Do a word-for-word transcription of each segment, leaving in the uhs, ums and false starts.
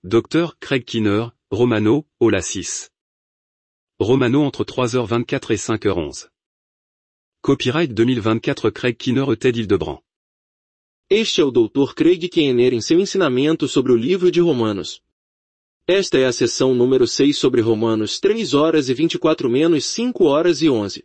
Docteur Craig Keener, Romano, Ola six. Romano entre trois heures vingt-quatre et cinq heures onze. Copyright deux mille vingt-quatre Craig Keener e Ted Hildebrand. Este é o doutor Craig Keener em seu ensinamento sobre o livro de Romanos. Esta é a sessão número seis sobre Romanos três horas e vinte e quatro menos cinco horas e onze.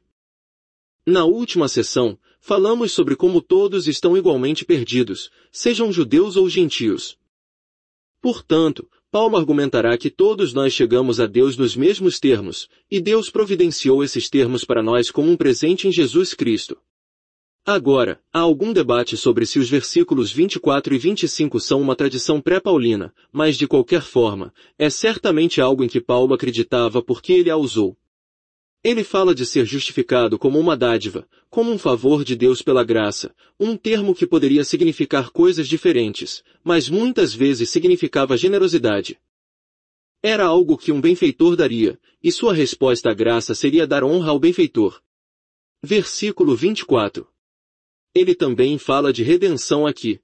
Na última sessão, falamos sobre como todos estão igualmente perdidos, sejam judeus ou gentios. Portanto, Paulo argumentará que todos nós chegamos a Deus nos mesmos termos, e Deus providenciou esses termos para nós como um presente em Jesus Cristo. Agora, há algum debate sobre se os versículos vinte e quatro e vinte e cinco são uma tradição pré-paulina, mas de qualquer forma, é certamente algo em que Paulo acreditava porque ele a usou. Ele fala de ser justificado como uma dádiva, como um favor de Deus pela graça, um termo que poderia significar coisas diferentes, mas muitas vezes significava generosidade. Era algo que um benfeitor daria, e sua resposta à graça seria dar honra ao benfeitor. Versículo vinte e quatro. Ele também fala de redenção aqui.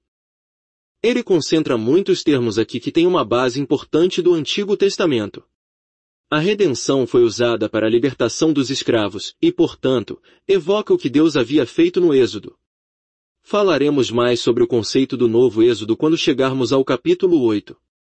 Ele concentra muitos termos aqui que têm uma base importante do Antigo Testamento. A redenção foi usada para a libertação dos escravos, e portanto, evoca o que Deus havia feito no Êxodo. Falaremos mais sobre o conceito do novo Êxodo quando chegarmos ao capítulo oito.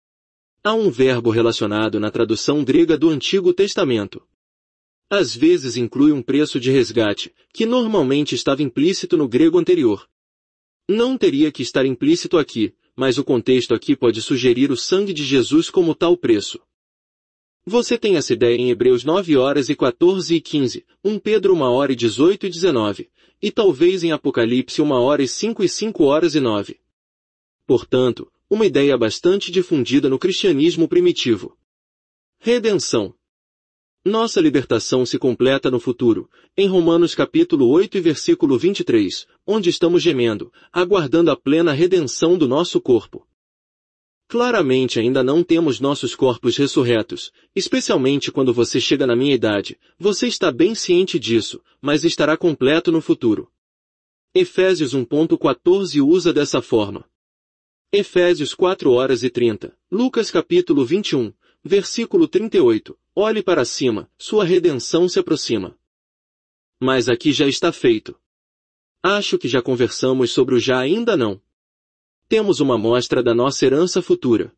Há um verbo relacionado na tradução grega do Antigo Testamento. Às vezes inclui um preço de resgate, que normalmente estava implícito no grego anterior. Não teria que estar implícito aqui, mas o contexto aqui pode sugerir o sangue de Jesus como tal preço. Você tem essa ideia em Hebreus nove horas e quatorze e quinze, um Pedro uma hora e dezoito e dezenove, e talvez em Apocalipse uma hora e cinco e cinco horas e nove. Portanto, uma ideia bastante difundida no cristianismo primitivo. Redenção. Nossa libertação se completa no futuro, em Romanos capítulo oito e versículo vinte e três, onde estamos gemendo, aguardando a plena redenção do nosso corpo. Claramente ainda não temos nossos corpos ressurretos, especialmente quando você chega na minha idade, você está bem ciente disso, mas estará completo no futuro. Efésios um ponto quatorze usa dessa forma. Efésios quatro horas e trinta, Lucas capítulo vinte e um, versículo trinta e oito, olhe para cima, sua redenção se aproxima. Mas aqui já está feito. Acho que já conversamos sobre o já ainda não. Temos uma amostra da nossa herança futura.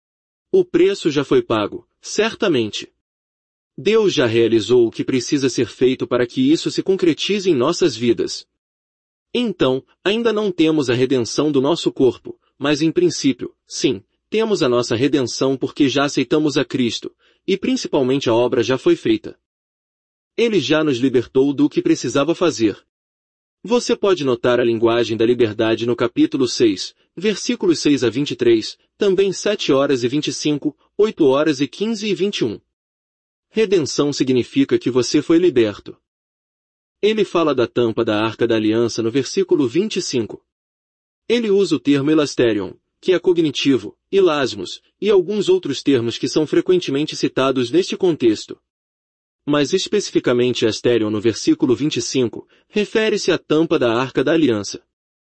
O preço já foi pago, certamente. Deus já realizou o que precisa ser feito para que isso se concretize em nossas vidas. Então, ainda não temos a redenção do nosso corpo, mas em princípio, sim, temos a nossa redenção porque já aceitamos a Cristo, e principalmente a obra já foi feita. Ele já nos libertou do que precisava fazer. Você pode notar a linguagem da liberdade no capítulo seis, versículos seis a vinte e três, também sete horas e vinte e cinco, oito horas e quinze e vinte e um. Redenção significa que você foi liberto. Ele fala da tampa da Arca da Aliança no versículo vinte e cinco. Ele usa o termo elasterion, que é cognitivo, ilasmos, e alguns outros termos que são frequentemente citados neste contexto. Mas especificamente asterion no versículo vinte e cinco, refere-se à tampa da Arca da Aliança.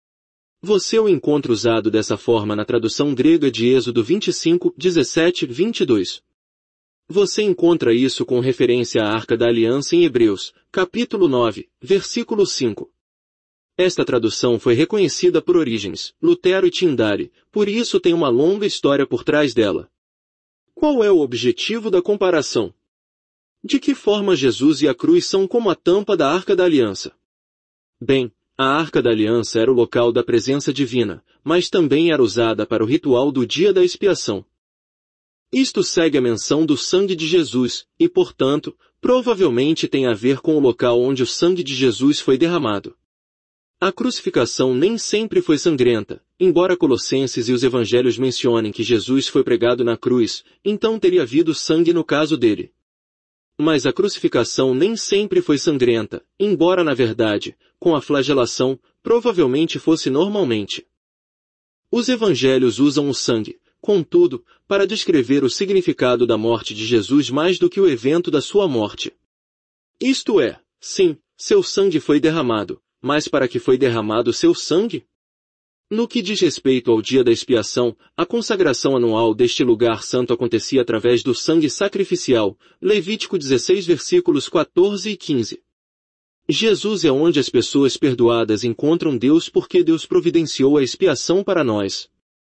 Você o encontra usado dessa forma na tradução grega de Êxodo vinte e cinco, dezessete, vinte e dois. Você encontra isso com referência à Arca da Aliança em Hebreus, capítulo nove, versículo cinco. Esta tradução foi reconhecida por Orígenes, Lutero e Tyndale, por isso tem uma longa história por trás dela. Qual é o objetivo da comparação? De que forma Jesus e a cruz são como a tampa da Arca da Aliança? Bem, a Arca da Aliança era o local da presença divina, mas também era usada para o ritual do dia da expiação. Isto segue a menção do sangue de Jesus, e portanto, provavelmente tem a ver com o local onde o sangue de Jesus foi derramado. A crucificação nem sempre foi sangrenta, embora Colossenses e os Evangelhos mencionem que Jesus foi pregado na cruz, então teria havido sangue no caso dele. Mas a crucificação nem sempre foi sangrenta, embora na verdade, com a flagelação, provavelmente fosse normalmente. Os evangelhos usam o sangue, contudo, para descrever o significado da morte de Jesus mais do que o evento da sua morte. Isto é, sim, seu sangue foi derramado, mas para que foi derramado seu sangue? No que diz respeito ao dia da expiação, a consagração anual deste lugar santo acontecia através do sangue sacrificial, Levítico dezesseis versículos quatorze e quinze. Jesus é onde as pessoas perdoadas encontram Deus porque Deus providenciou a expiação para nós.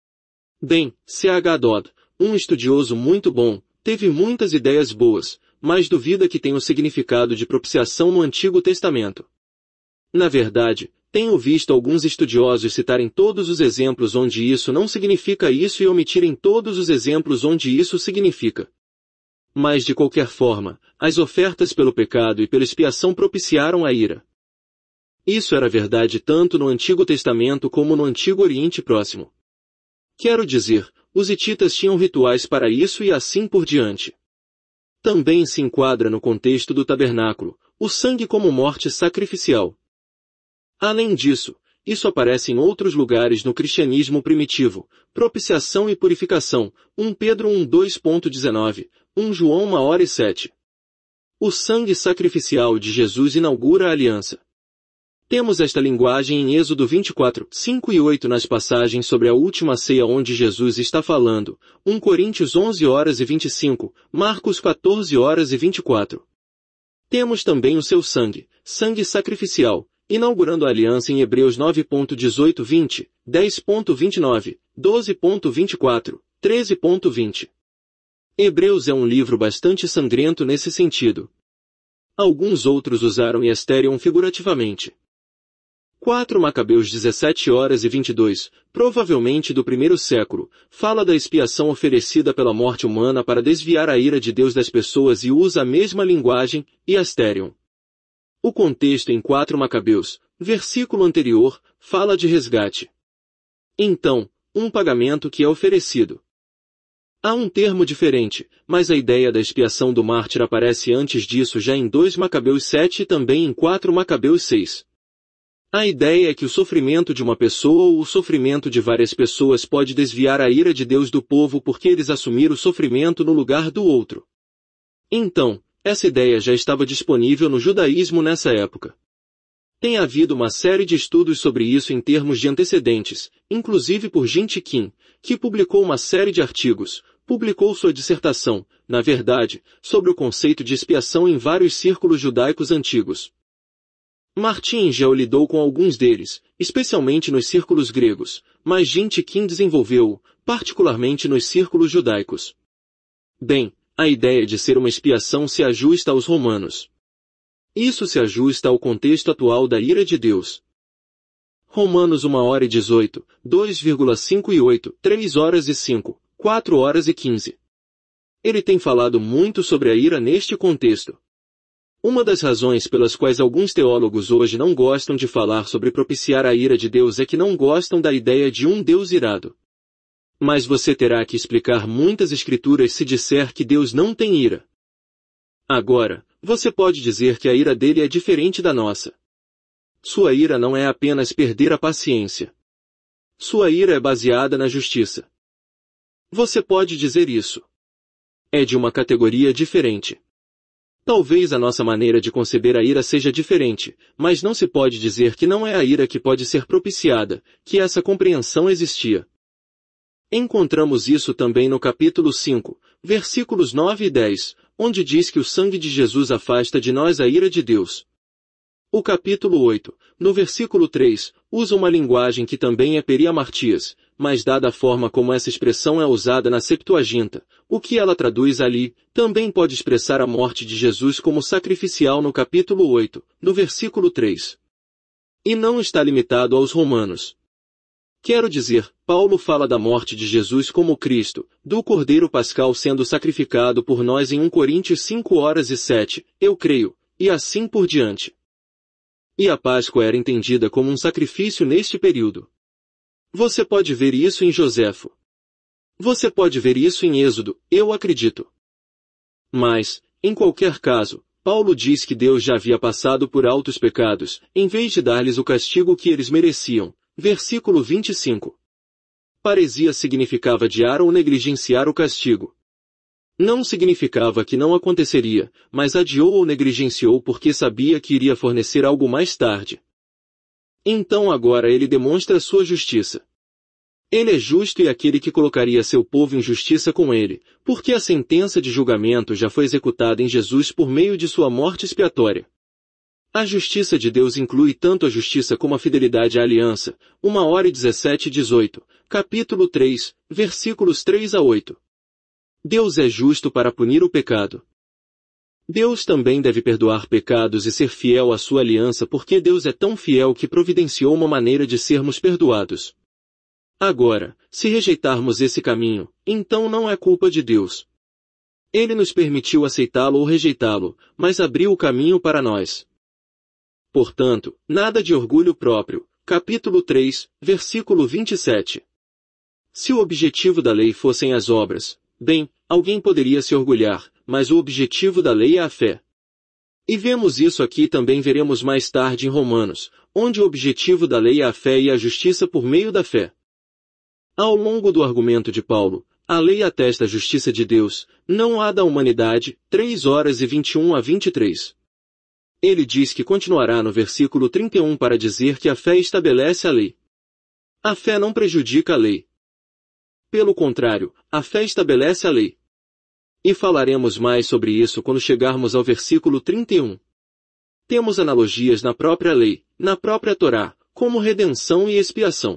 Bem, C H Dodd, um estudioso muito bom, teve muitas ideias boas, mas duvida que tenha o significado de propiciação no Antigo Testamento. Na verdade, tenho visto alguns estudiosos citarem todos os exemplos onde isso não significa isso e omitirem todos os exemplos onde isso significa. Mas de qualquer forma, as ofertas pelo pecado e pela expiação propiciaram a ira. Isso era verdade tanto no Antigo Testamento como no Antigo Oriente Próximo. Quero dizer, os hititas tinham rituais para isso e assim por diante. Também se enquadra no contexto do tabernáculo, o sangue como morte sacrificial. Além disso, isso aparece em outros lugares no cristianismo primitivo, propiciação e purificação, um Pedro um dois ponto dezenove, um João uma hora e sete. O sangue sacrificial de Jesus inaugura a aliança. Temos esta linguagem em Êxodo vinte e quatro, cinco e oito nas passagens sobre a última ceia onde Jesus está falando, um Coríntios onze horas e vinte e cinco, Marcos quatorze horas e vinte e quatro. Temos também o seu sangue, sangue sacrificial, inaugurando a aliança em Hebreus nove ponto dezoito vinte, dez ponto vinte e nove, doze ponto vinte e quatro, treze ponto vinte. Hebreus é um livro bastante sangrento nesse sentido. Alguns outros usaram Esterion figurativamente. quatro Macabeus dezessete horas e vinte e dois, provavelmente do primeiro século, fala da expiação oferecida pela morte humana para desviar a ira de Deus das pessoas e usa a mesma linguagem, e Esterion. O contexto em quatro Macabeus, versículo anterior, fala de resgate. Então, um pagamento que é oferecido. Há um termo diferente, mas a ideia da expiação do mártir aparece antes disso já em dois Macabeus sete e também em quatro Macabeus seis. A ideia é que o sofrimento de uma pessoa ou o sofrimento de várias pessoas pode desviar a ira de Deus do povo porque eles assumiram o sofrimento no lugar do outro. Então, essa ideia já estava disponível no judaísmo nessa época. Tem havido uma série de estudos sobre isso em termos de antecedentes, inclusive por Jinte Kim, que publicou uma série de artigos, publicou sua dissertação, na verdade, sobre o conceito de expiação em vários círculos judaicos antigos. Martin Gell lidou com alguns deles, especialmente nos círculos gregos, mas Jinte Kim desenvolveu-o, particularmente nos círculos judaicos. Bem, a ideia de ser uma expiação se ajusta aos romanos. Isso se ajusta ao contexto atual da ira de Deus. Romanos uma hora e dezoito, dois vírgula cinco e oito, três horas e cinco, quatro horas e quinze. Ele tem falado muito sobre a ira neste contexto. Uma das razões pelas quais alguns teólogos hoje não gostam de falar sobre propiciar a ira de Deus é que não gostam da ideia de um Deus irado. Mas você terá que explicar muitas escrituras se disser que Deus não tem ira. Agora, você pode dizer que a ira dele é diferente da nossa. Sua ira não é apenas perder a paciência. Sua ira é baseada na justiça. Você pode dizer isso. É de uma categoria diferente. Talvez a nossa maneira de conceber a ira seja diferente, mas não se pode dizer que não é a ira que pode ser propiciada, que essa compreensão existia. Encontramos isso também no capítulo cinco, versículos nove e dez, onde diz que o sangue de Jesus afasta de nós a ira de Deus. O capítulo oito, no versículo três, usa uma linguagem que também é periamartias, mas dada a forma como essa expressão é usada na Septuaginta, o que ela traduz ali, também pode expressar a morte de Jesus como sacrificial no capítulo oito, no versículo três. E não está limitado aos romanos. Quero dizer, Paulo fala da morte de Jesus como Cristo, do Cordeiro Pascal sendo sacrificado por nós em um Coríntios cinco horas e sete, eu creio, e assim por diante. E a Páscoa era entendida como um sacrifício neste período. Você pode ver isso em Joséfo. Você pode ver isso em Êxodo, eu acredito. Mas, em qualquer caso, Paulo diz que Deus já havia passado por altos pecados, em vez de dar-lhes o castigo que eles mereciam. Versículo vinte e cinco. Paresia significava adiar ou negligenciar o castigo. Não significava que não aconteceria, mas adiou ou negligenciou porque sabia que iria fornecer algo mais tarde. Então agora ele demonstra sua justiça. Ele é justo e aquele que colocaria seu povo em justiça com ele, porque a sentença de julgamento já foi executada em Jesus por meio de sua morte expiatória. A justiça de Deus inclui tanto a justiça como a fidelidade à aliança, uma hora e dezessete e dezoito, capítulo três, versículos três a oito. Deus é justo para punir o pecado. Deus também deve perdoar pecados e ser fiel à sua aliança porque Deus é tão fiel que providenciou uma maneira de sermos perdoados. Agora, se rejeitarmos esse caminho, então não é culpa de Deus. Ele nos permitiu aceitá-lo ou rejeitá-lo, mas abriu o caminho para nós. Portanto, nada de orgulho próprio. Capítulo três, versículo vinte e sete. Se o objetivo da lei fossem as obras, bem, alguém poderia se orgulhar, mas o objetivo da lei é a fé. E vemos isso aqui e também veremos mais tarde em Romanos, onde o objetivo da lei é a fé e a justiça por meio da fé. Ao longo do argumento de Paulo, a lei atesta a justiça de Deus, não a da humanidade, três horas e vinte e um a vinte e três. Ele diz que continuará no versículo trinta e um para dizer que a fé estabelece a lei. A fé não prejudica a lei. Pelo contrário, a fé estabelece a lei. E falaremos mais sobre isso quando chegarmos ao versículo trinta e um. Temos analogias na própria lei, na própria Torá, como redenção e expiação.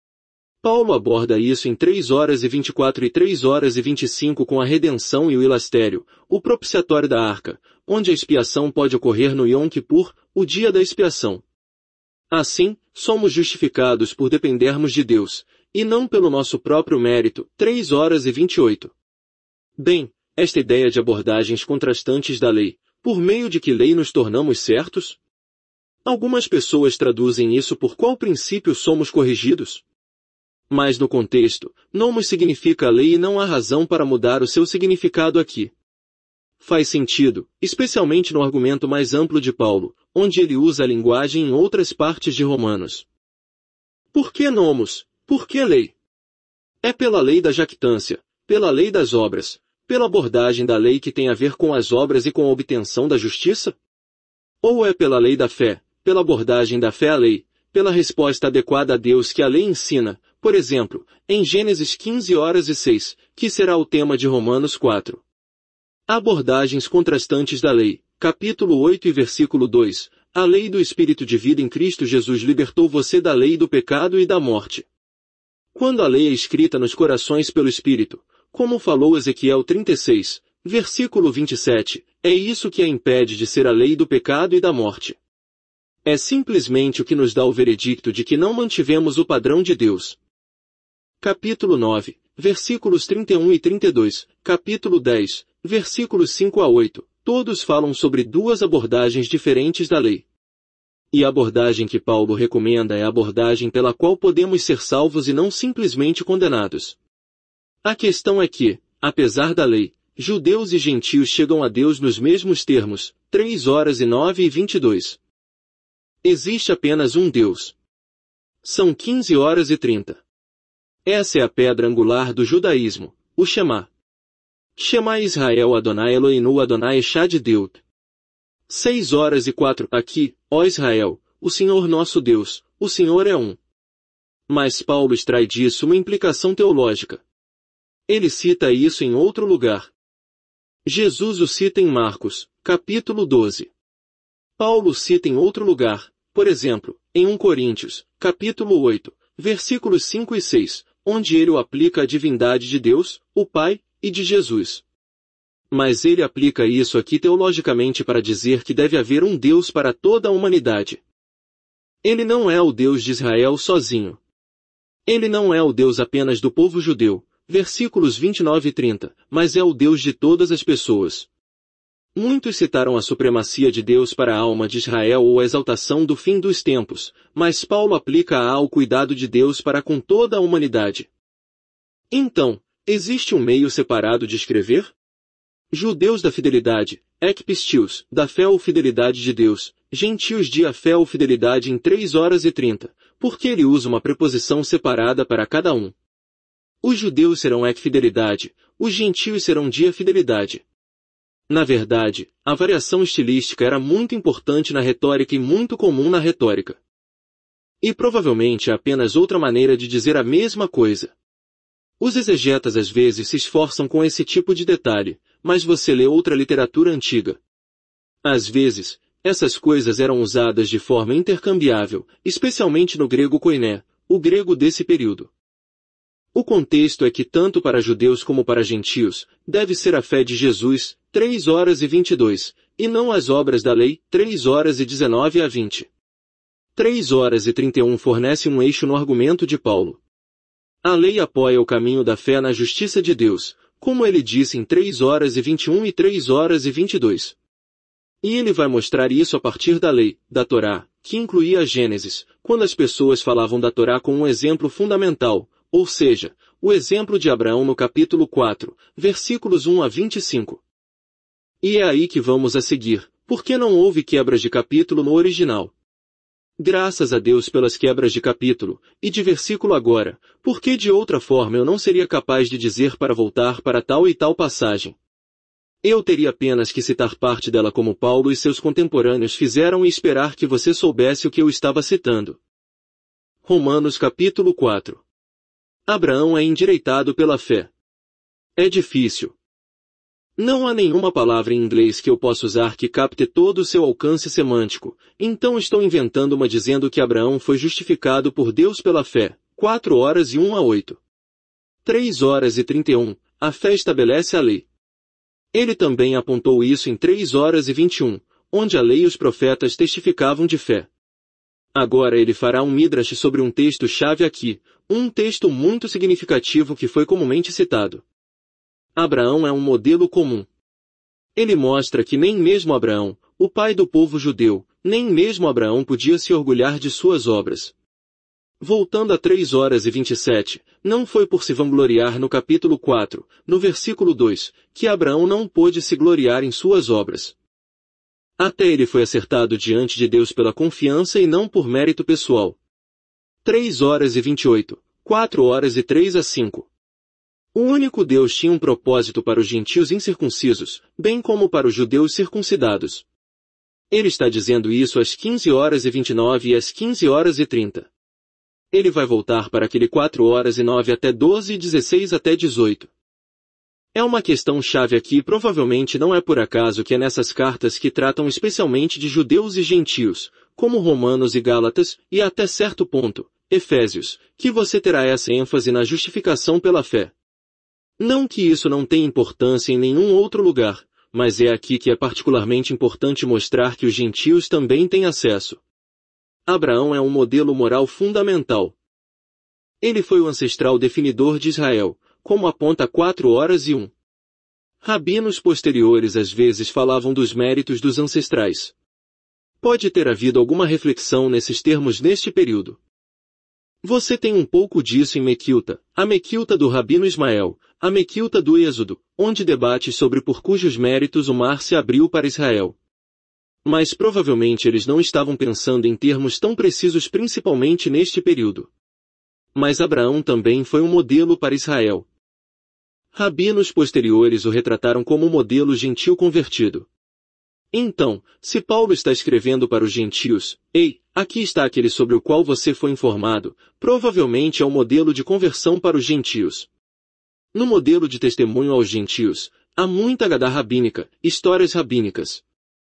Paulo aborda isso em três horas e vinte e quatro e três horas e vinte e cinco com a redenção e o ilastério, o propiciatório da arca, onde a expiação pode ocorrer no Yom Kippur, o dia da expiação. Assim, somos justificados por dependermos de Deus, e não pelo nosso próprio mérito, três horas e vinte e oito. Bem, esta ideia de abordagens contrastantes da lei, por meio de que lei nos tornamos certos? Algumas pessoas traduzem isso por qual princípio somos corrigidos? Mas no contexto, nomos significa lei e não há razão para mudar o seu significado aqui. Faz sentido, especialmente no argumento mais amplo de Paulo, onde ele usa a linguagem em outras partes de Romanos. Por que nomos? Por que lei? É pela lei da jactância, pela lei das obras, pela abordagem da lei que tem a ver com as obras e com a obtenção da justiça? Ou é pela lei da fé, pela abordagem da fé à lei, pela resposta adequada a Deus que a lei ensina, por exemplo, em Gênesis quinze horas e seis, que será o tema de Romanos quatro. Abordagens contrastantes da lei, capítulo oito e versículo dois, a lei do Espírito de vida em Cristo Jesus libertou você da lei do pecado e da morte. Quando a lei é escrita nos corações pelo Espírito, como falou Ezequiel trinta e seis, versículo vinte e sete, é isso que a impede de ser a lei do pecado e da morte. É simplesmente o que nos dá o veredicto de que não mantivemos o padrão de Deus. Capítulo nove, versículos trinta e um e trinta e dois, capítulo dez, versículos cinco a oito, todos falam sobre duas abordagens diferentes da lei. E a abordagem que Paulo recomenda é a abordagem pela qual podemos ser salvos e não simplesmente condenados. A questão é que, apesar da lei, judeus e gentios chegam a Deus nos mesmos termos, três horas e nove e vinte e dois. Existe apenas um Deus. São quinze horas e trinta. Essa é a pedra angular do judaísmo, o Shema. Shema Israel Adonai Eloheinu Adonai Echad Deut. Seis horas e quatro. Aqui, ó Israel, o Senhor nosso Deus, o Senhor é um. Mas Paulo extrai disso uma implicação teológica. Ele cita isso em outro lugar. Jesus o cita em Marcos, capítulo doze. Paulo cita em outro lugar, por exemplo, em Primeira Coríntios, capítulo oito, versículos cinco e seis, onde ele o aplica à divindade de Deus, o Pai, e de Jesus. Mas ele aplica isso aqui teologicamente para dizer que deve haver um Deus para toda a humanidade. Ele não é o Deus de Israel sozinho. Ele não é o Deus apenas do povo judeu, versículos vinte e nove e trinta, mas é o Deus de todas as pessoas. Muitos citaram a supremacia de Deus para a alma de Israel ou a exaltação do fim dos tempos, mas Paulo aplica-a ao cuidado de Deus para com toda a humanidade. Então, existe um meio separado de escrever? Judeus da fidelidade, ekpistios, da fé ou fidelidade de Deus, gentios de a fé ou fidelidade em três horas e trinta, porque ele usa uma preposição separada para cada um. Os judeus serão ekfidelidade, os gentios serão dia fidelidade. Na verdade, a variação estilística era muito importante na retórica e muito comum na retórica. E provavelmente é apenas outra maneira de dizer a mesma coisa. Os exegetas às vezes se esforçam com esse tipo de detalhe, mas você lê outra literatura antiga. Às vezes, essas coisas eram usadas de forma intercambiável, especialmente no grego koiné, o grego desse período. O contexto é que tanto para judeus como para gentios, deve ser a fé de Jesus, três horas e vinte e dois, e não as obras da lei, três horas e dezenove a vinte. três horas e trinta e um fornece um eixo no argumento de Paulo. A lei apoia o caminho da fé na justiça de Deus, como ele disse em três horas e vinte e um e três horas e vinte e dois. E ele vai mostrar isso a partir da lei, da Torá, que incluía a Gênesis, quando as pessoas falavam da Torá com um exemplo fundamental, ou seja, o exemplo de Abraão no capítulo quatro, versículos um a vinte e cinco. E é aí que vamos a seguir, porque não houve quebras de capítulo no original. Graças a Deus pelas quebras de capítulo, e de versículo agora, porque de outra forma eu não seria capaz de dizer para voltar para tal e tal passagem. Eu teria apenas que citar parte dela como Paulo e seus contemporâneos fizeram e esperar que você soubesse o que eu estava citando. Romanos capítulo quatro. Abraão é endireitado pela fé. É difícil. Não há nenhuma palavra em inglês que eu possa usar que capte todo o seu alcance semântico, então estou inventando uma dizendo que Abraão foi justificado por Deus pela fé, quatro horas e um a oito. três horas e trinta e um, a fé estabelece a lei. Ele também apontou isso em três horas e vinte e um, onde a lei e os profetas testificavam de fé. Agora ele fará um midrash sobre um texto-chave aqui, um texto muito significativo que foi comumente citado. Abraão é um modelo comum. Ele mostra que nem mesmo Abraão, o pai do povo judeu, nem mesmo Abraão podia se orgulhar de suas obras. Voltando a três horas e vinte e sete, não foi por se vangloriar no capítulo quatro, no versículo dois, que Abraão não pôde se gloriar em suas obras. Até ele foi acertado diante de Deus pela confiança e não por mérito pessoal. três horas e vinte e oito, quatro horas e três a cinco. O único Deus tinha um propósito para os gentios incircuncisos, bem como para os judeus circuncidados. Ele está dizendo isso às quinze horas e vinte e nove e às quinze horas e trinta. Ele vai voltar para aquele quatro horas e nove até doze e dezesseis até dezoito. É uma questão chave aqui e provavelmente não é por acaso que é nessas cartas que tratam especialmente de judeus e gentios, como Romanos e Gálatas, e até certo ponto, Efésios, que você terá essa ênfase na justificação pela fé. Não que isso não tenha importância em nenhum outro lugar, mas é aqui que é particularmente importante mostrar que os gentios também têm acesso. Abraão é um modelo moral fundamental. Ele foi o ancestral definidor de Israel, como aponta quatro horas e um. Rabinos posteriores às vezes falavam dos méritos dos ancestrais. Pode ter havido alguma reflexão nesses termos neste período. Você tem um pouco disso em Mequilta, a Mequilta do Rabino Ismael, a Mequilta do Êxodo, onde debates sobre por cujos méritos o mar se abriu para Israel. Mas provavelmente eles não estavam pensando em termos tão precisos principalmente neste período. Mas Abraão também foi um modelo para Israel. Rabinos posteriores o retrataram como um modelo gentil convertido. Então, se Paulo está escrevendo para os gentios, ei, aqui está aquele sobre o qual você foi informado, provavelmente é o modelo de conversão para os gentios. No modelo de testemunho aos gentios, há muita Agadá rabínica, histórias rabínicas.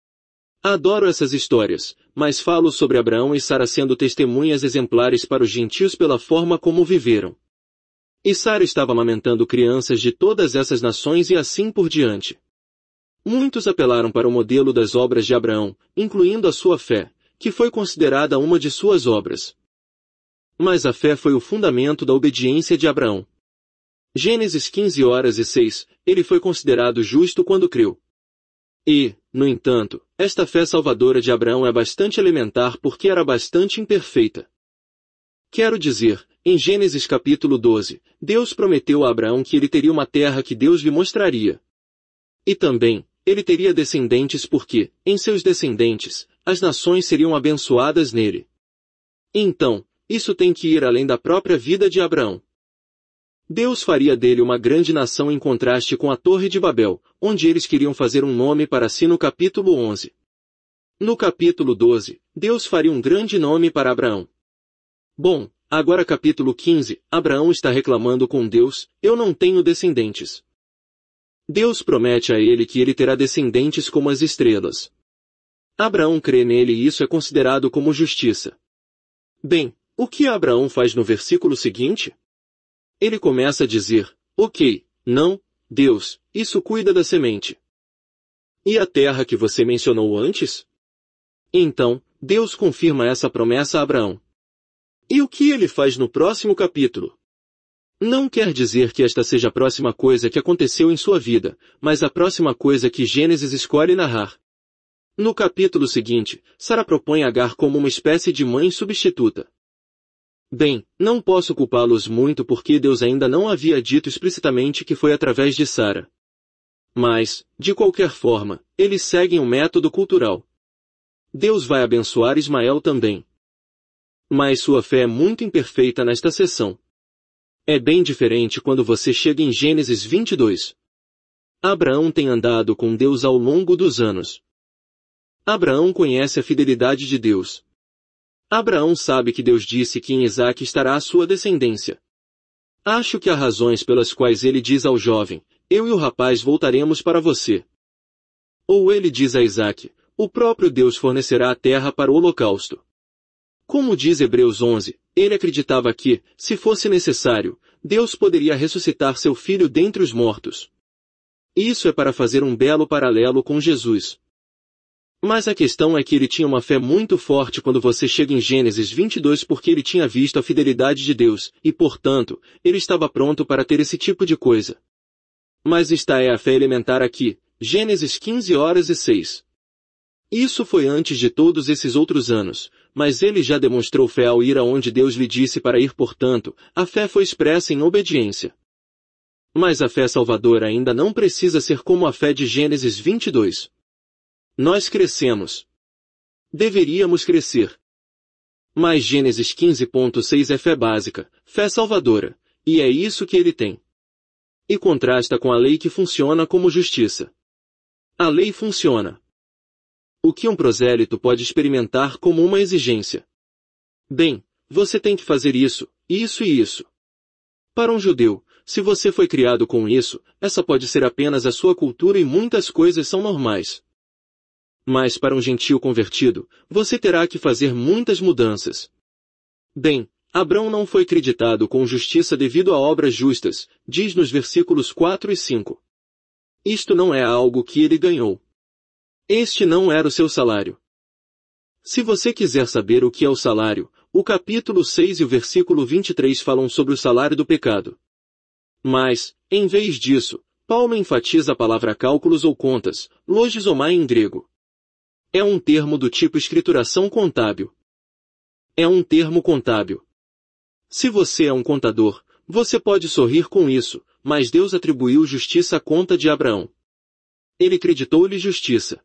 Adoro essas histórias, mas falo sobre Abraão e Sara sendo testemunhas exemplares para os gentios pela forma como viveram. E Sara estava amamentando crianças de todas essas nações e assim por diante. Muitos apelaram para o modelo das obras de Abraão, incluindo a sua fé, que foi considerada uma de suas obras. Mas a fé foi o fundamento da obediência de Abraão. Gênesis quinze horas e seis, ele foi considerado justo quando creu. E, no entanto, esta fé salvadora de Abraão é bastante elementar porque era bastante imperfeita. Quero dizer, em Gênesis capítulo doze, Deus prometeu a Abraão que ele teria uma terra que Deus lhe mostraria. E também, ele teria descendentes porque, em seus descendentes, as nações seriam abençoadas nele. Então, isso tem que ir além da própria vida de Abraão. Deus faria dele uma grande nação em contraste com a Torre de Babel, onde eles queriam fazer um nome para si no capítulo onze. No capítulo doze, Deus faria um grande nome para Abraão. Bom, agora capítulo quinze, Abraão está reclamando com Deus, eu não tenho descendentes. Deus promete a ele que ele terá descendentes como as estrelas. Abraão crê nele e isso é considerado como justiça. Bem, o que Abraão faz no versículo seguinte? Ele começa a dizer, ok, não, Deus, isso cuida da semente. E a terra que você mencionou antes? Então, Deus confirma essa promessa a Abraão. E o que ele faz no próximo capítulo? Não quer dizer que esta seja a próxima coisa que aconteceu em sua vida, mas a próxima coisa que Gênesis escolhe narrar. No capítulo seguinte, Sara propõe Agar como uma espécie de mãe substituta. Bem, não posso culpá-los muito porque Deus ainda não havia dito explicitamente que foi através de Sara. Mas, de qualquer forma, eles seguem um método cultural. Deus vai abençoar Ismael também. Mas sua fé é muito imperfeita nesta seção. É bem diferente quando você chega em Gênesis vinte e dois. Abraão tem andado com Deus ao longo dos anos. Abraão conhece a fidelidade de Deus. Abraão sabe que Deus disse que em Isaque estará a sua descendência. Acho que há razões pelas quais ele diz ao jovem, eu e o rapaz voltaremos para você. Ou ele diz a Isaque, o próprio Deus fornecerá a terra para o holocausto. Como diz Hebreus onze, ele acreditava que, se fosse necessário, Deus poderia ressuscitar seu filho dentre os mortos. Isso é para fazer um belo paralelo com Jesus. Mas a questão é que ele tinha uma fé muito forte quando você chega em Gênesis vinte e dois porque ele tinha visto a fidelidade de Deus, e portanto, ele estava pronto para ter esse tipo de coisa. Mas esta é a fé elementar aqui, Gênesis quinze horas e seis. Isso foi antes de todos esses outros anos, mas ele já demonstrou fé ao ir aonde Deus lhe disse para ir, portanto, a fé foi expressa em obediência. Mas a fé salvadora ainda não precisa ser como a fé de Gênesis vinte e dois. Nós crescemos. Deveríamos crescer. Mas Gênesis quinze ponto seis é fé básica, fé salvadora, e é isso que ele tem. E contrasta com a lei que funciona como justiça. A lei funciona. O que um prosélito pode experimentar como uma exigência. Bem, você tem que fazer isso, isso e isso. Para um judeu, se você foi criado com isso, essa pode ser apenas a sua cultura e muitas coisas são normais. Mas para um gentio convertido, você terá que fazer muitas mudanças. Bem, Abrão não foi creditado com justiça devido a obras justas, diz nos versículos quatro e cinco. Isto não é algo que ele ganhou. Este não era o seu salário. Se você quiser saber o que é o salário, o capítulo seis e o versículo vinte e três falam sobre o salário do pecado. Mas, em vez disso, Paulo enfatiza a palavra cálculos ou contas, logizomai em grego. É um termo do tipo escrituração contábil. É um termo contábil. Se você é um contador, você pode sorrir com isso, mas Deus atribuiu justiça à conta de Abraão. Ele creditou-lhe justiça.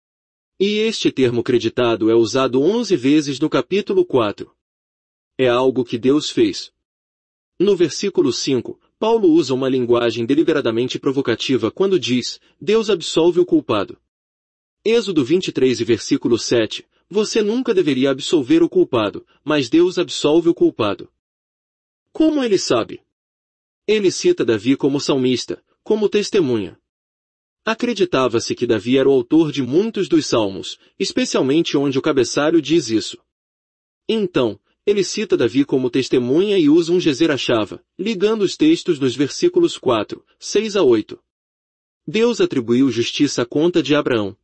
E este termo creditado é usado onze vezes no capítulo quatro. É algo que Deus fez. No versículo cinco, Paulo usa uma linguagem deliberadamente provocativa quando diz, Deus absolve o culpado. Êxodo vinte e três e versículo sete, você nunca deveria absolver o culpado, mas Deus absolve o culpado. Como ele sabe? Ele cita Davi como salmista, como testemunha. Acreditava-se que Davi era o autor de muitos dos salmos, especialmente onde o cabeçalho diz isso. Então, ele cita Davi como testemunha e usa um Gezer achava, ligando os textos nos versículos quatro, seis a oito. Deus atribuiu justiça à conta de Abraão.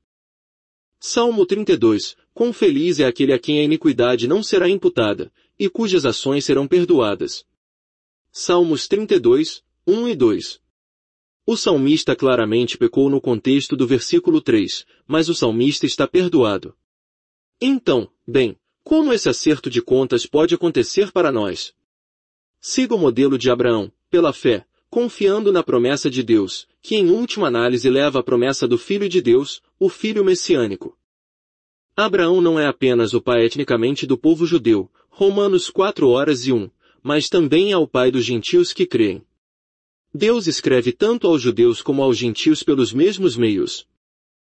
Salmo trinta e dois, quão feliz é aquele a quem a iniquidade não será imputada, e cujas ações serão perdoadas. Salmos trinta e dois, um e dois. O salmista claramente pecou no contexto do versículo três, mas o salmista está perdoado. Então, bem, como esse acerto de contas pode acontecer para nós? Siga o modelo de Abraão, pela fé, confiando na promessa de Deus, que em última análise leva à promessa do Filho de Deus, o Filho Messiânico. Abraão não é apenas o pai etnicamente do povo judeu, Romanos quatro horas e um, mas também é o pai dos gentios que creem. Deus escreve tanto aos judeus como aos gentios pelos mesmos meios.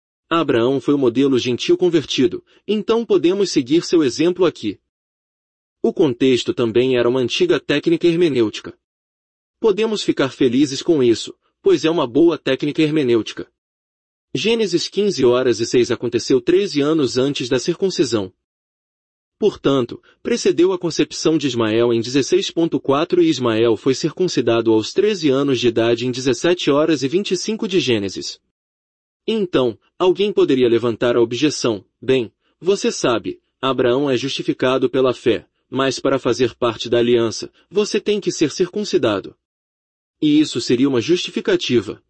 Abraão foi o modelo gentil convertido, então podemos seguir seu exemplo aqui. O contexto também era uma antiga técnica hermenêutica. Podemos ficar felizes com isso, pois é uma boa técnica hermenêutica. Gênesis quinze horas e seis aconteceu treze anos antes da circuncisão. Portanto, precedeu a concepção de Ismael em dezesseis ponto quatro e Ismael foi circuncidado aos treze anos de idade em dezessete horas e vinte e cinco de Gênesis. Então, alguém poderia levantar a objeção: bem, você sabe, Abraão é justificado pela fé, mas para fazer parte da aliança, você tem que ser circuncidado. E isso seria uma justificativa.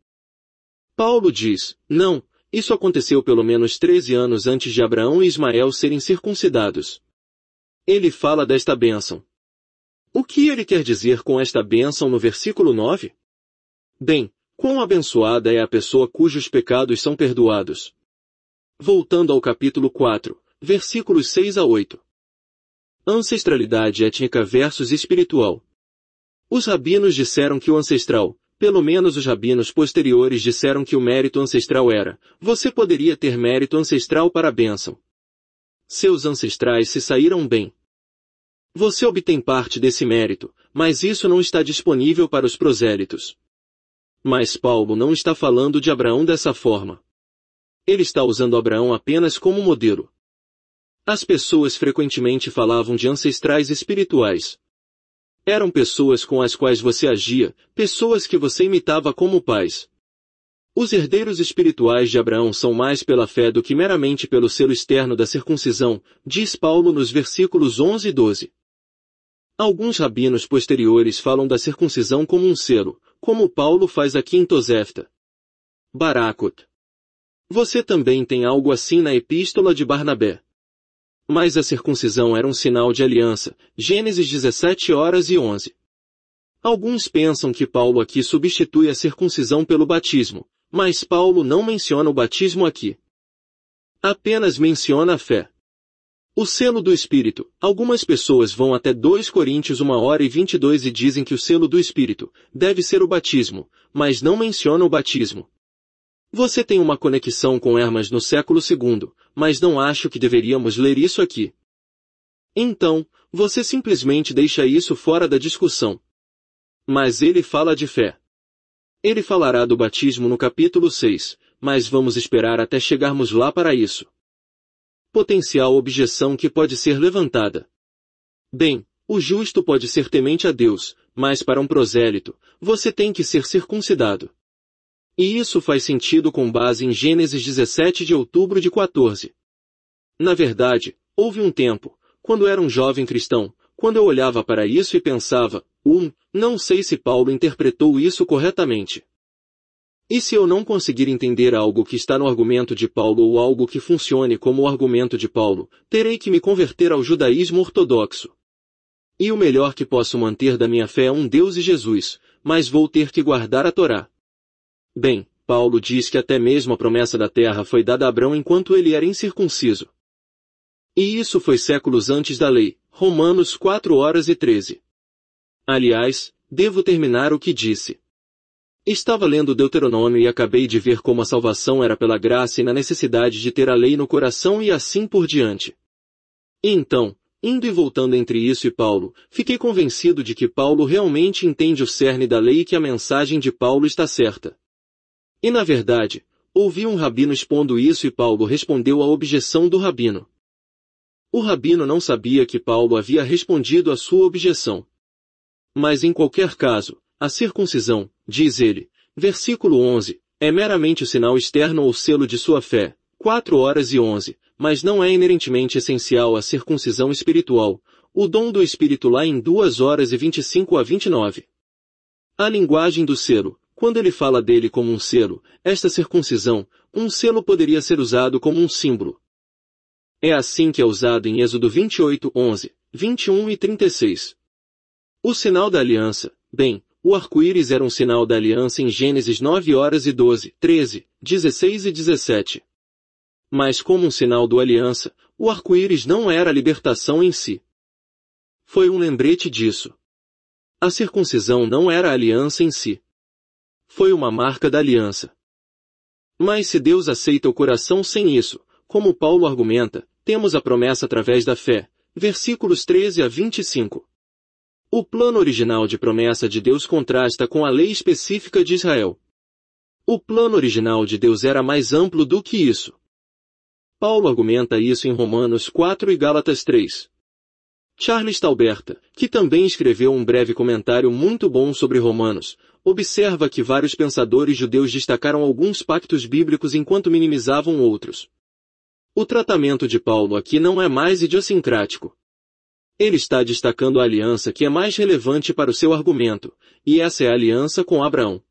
Paulo diz: não, isso aconteceu pelo menos treze anos antes de Abraão e Ismael serem circuncidados. Ele fala desta bênção. O que ele quer dizer com esta bênção no versículo nove? Bem, quão abençoada é a pessoa cujos pecados são perdoados. Voltando ao capítulo quatro, versículos seis a oito. Ancestralidade étnica versus espiritual. Os rabinos disseram que o ancestral, pelo menos os rabinos posteriores disseram que o mérito ancestral era: você poderia ter mérito ancestral para a bênção. Seus ancestrais se saíram bem. Você obtém parte desse mérito, mas isso não está disponível para os prosélitos. Mas Paulo não está falando de Abraão dessa forma. Ele está usando Abraão apenas como modelo. As pessoas frequentemente falavam de ancestrais espirituais. Eram pessoas com as quais você agia, pessoas que você imitava como pais. Os herdeiros espirituais de Abraão são mais pela fé do que meramente pelo selo externo da circuncisão, diz Paulo nos versículos onze e doze. Alguns rabinos posteriores falam da circuncisão como um selo, como Paulo faz aqui em Tosefta. Barakot. Você também tem algo assim na epístola de Barnabé. Mas a circuncisão era um sinal de aliança, Gênesis dezessete horas e onze. Alguns pensam que Paulo aqui substitui a circuncisão pelo batismo, mas Paulo não menciona o batismo aqui. Apenas menciona a fé. O selo do Espírito. Algumas pessoas vão até dois Coríntios uma hora e vinte e dois e dizem que o selo do Espírito deve ser o batismo, mas não menciona o batismo. Você tem uma conexão com Hermas no século segundo, mas não acho que deveríamos ler isso aqui. Então, você simplesmente deixa isso fora da discussão. Mas ele fala de fé. Ele falará do batismo no capítulo seis, mas vamos esperar até chegarmos lá para isso. Potencial objeção que pode ser levantada. Bem, o justo pode ser temente a Deus, mas para um prosélito, você tem que ser circuncidado. E isso faz sentido com base em Gênesis dezessete de outubro de quatorze. Na verdade, houve um tempo, quando era um jovem cristão, quando eu olhava para isso e pensava, um, não sei se Paulo interpretou isso corretamente. E se eu não conseguir entender algo que está no argumento de Paulo ou algo que funcione como o argumento de Paulo, terei que me converter ao judaísmo ortodoxo. E o melhor que posso manter da minha fé é um Deus e Jesus, mas vou ter que guardar a Torá. Bem, Paulo diz que até mesmo a promessa da terra foi dada a Abrão enquanto ele era incircunciso. E isso foi séculos antes da lei, Romanos quatro horas e treze. Aliás, devo terminar o que disse. Estava lendo Deuteronômio e acabei de ver como a salvação era pela graça e na necessidade de ter a lei no coração e assim por diante. E então, indo e voltando entre isso e Paulo, fiquei convencido de que Paulo realmente entende o cerne da lei e que a mensagem de Paulo está certa. E na verdade, ouvi um rabino expondo isso e Paulo respondeu à objeção do rabino. O rabino não sabia que Paulo havia respondido à sua objeção. Mas em qualquer caso, a circuncisão, diz ele, versículo onze, é meramente o sinal externo ou selo de sua fé, quatro horas e onze, mas não é inerentemente essencial à circuncisão espiritual, o dom do Espírito lá em duas horas e vinte e cinco a vinte e nove. A linguagem do selo, quando ele fala dele como um selo, esta circuncisão, um selo poderia ser usado como um símbolo. É assim que é usado em Êxodo vinte e oito, onze, vinte e um e trinta e seis. O sinal da aliança, bem, o arco-íris era um sinal da aliança em Gênesis nove horas e doze, treze, dezesseis e dezessete. Mas como um sinal do aliança, o arco-íris não era a libertação em si. Foi um lembrete disso. A circuncisão não era a aliança em si. Foi uma marca da aliança. Mas se Deus aceita o coração sem isso, como Paulo argumenta, temos a promessa através da fé, versículos treze a vinte e cinco. O plano original de promessa de Deus contrasta com a lei específica de Israel. O plano original de Deus era mais amplo do que isso. Paulo argumenta isso em Romanos quatro e Gálatas três. Charles Talberta, que também escreveu um breve comentário muito bom sobre Romanos, observa que vários pensadores judeus destacaram alguns pactos bíblicos enquanto minimizavam outros. O tratamento de Paulo aqui não é mais idiosincrático. Ele está destacando a aliança que é mais relevante para o seu argumento, e essa é a aliança com Abraão.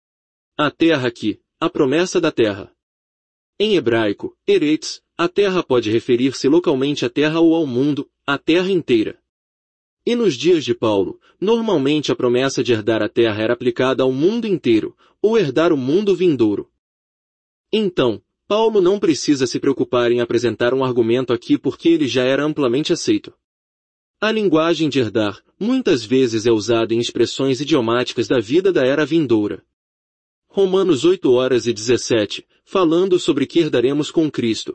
A terra aqui, a promessa da terra. Em hebraico, eretz, a terra pode referir-se localmente à terra ou ao mundo, a terra inteira. E nos dias de Paulo, normalmente a promessa de herdar a terra era aplicada ao mundo inteiro, ou herdar o mundo vindouro. Então, Paulo não precisa se preocupar em apresentar um argumento aqui porque ele já era amplamente aceito. A linguagem de herdar, muitas vezes é usada em expressões idiomáticas da vida da era vindoura. Romanos oito horas e dezessete, falando sobre que herdaremos com Cristo.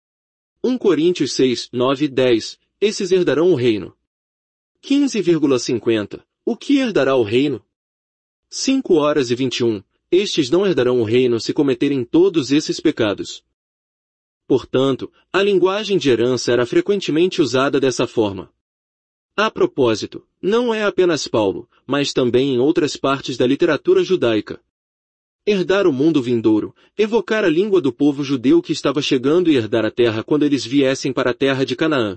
um Coríntios seis, nove e dez, esses herdarão o reino. quinze e cinquenta, o que herdará o reino? cinco horas e vinte e um, estes não herdarão o reino se cometerem todos esses pecados. Portanto, a linguagem de herança era frequentemente usada dessa forma. A propósito, não é apenas Paulo, mas também em outras partes da literatura judaica. Herdar o mundo vindouro, evocar a língua do povo judeu que estava chegando e herdar a terra quando eles viessem para a terra de Canaã.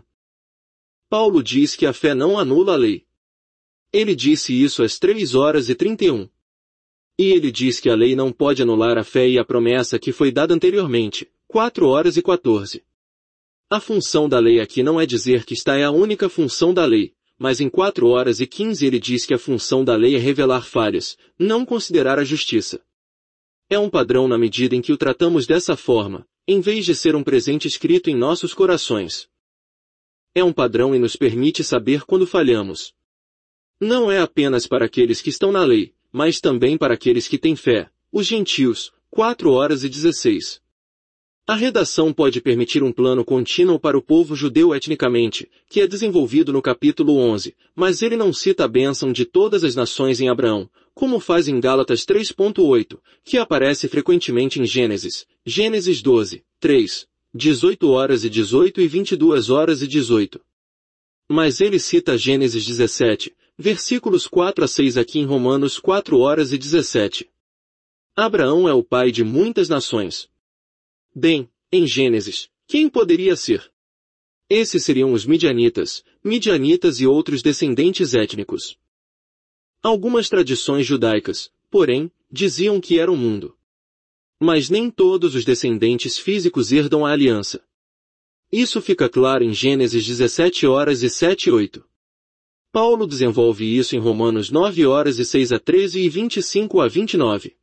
Paulo diz que a fé não anula a lei. Ele disse isso às três horas e trinta e um. E ele diz que a lei não pode anular a fé e a promessa que foi dada anteriormente, quatro horas e quatorze. A função da lei aqui não é dizer que esta é a única função da lei, mas em quatro horas e quinze ele diz que a função da lei é revelar falhas, não considerar a justiça. É um padrão na medida em que o tratamos dessa forma, em vez de ser um presente escrito em nossos corações. É um padrão e nos permite saber quando falhamos. Não é apenas para aqueles que estão na lei, mas também para aqueles que têm fé, os gentios, quatro horas e dezesseis. A redação pode permitir um plano contínuo para o povo judeu etnicamente, que é desenvolvido no capítulo onze, mas ele não cita a bênção de todas as nações em Abraão, como faz em Gálatas três ponto oito, que aparece frequentemente em Gênesis, Gênesis doze, três, dezoito horas e dezoito e vinte e duas horas e dezoito. Mas ele cita Gênesis dezessete, versículos quatro a seis aqui em Romanos quatro horas e dezessete. Abraão é o pai de muitas nações. Bem, em Gênesis, quem poderia ser? Esses seriam os midianitas, midianitas e outros descendentes étnicos. Algumas tradições judaicas, porém, diziam que era o mundo. Mas nem todos os descendentes físicos herdam a aliança. Isso fica claro em Gênesis dezessete horas e sete e oito. Paulo desenvolve isso em Romanos nove horas e seis a treze e vinte e cinco a vinte e nove.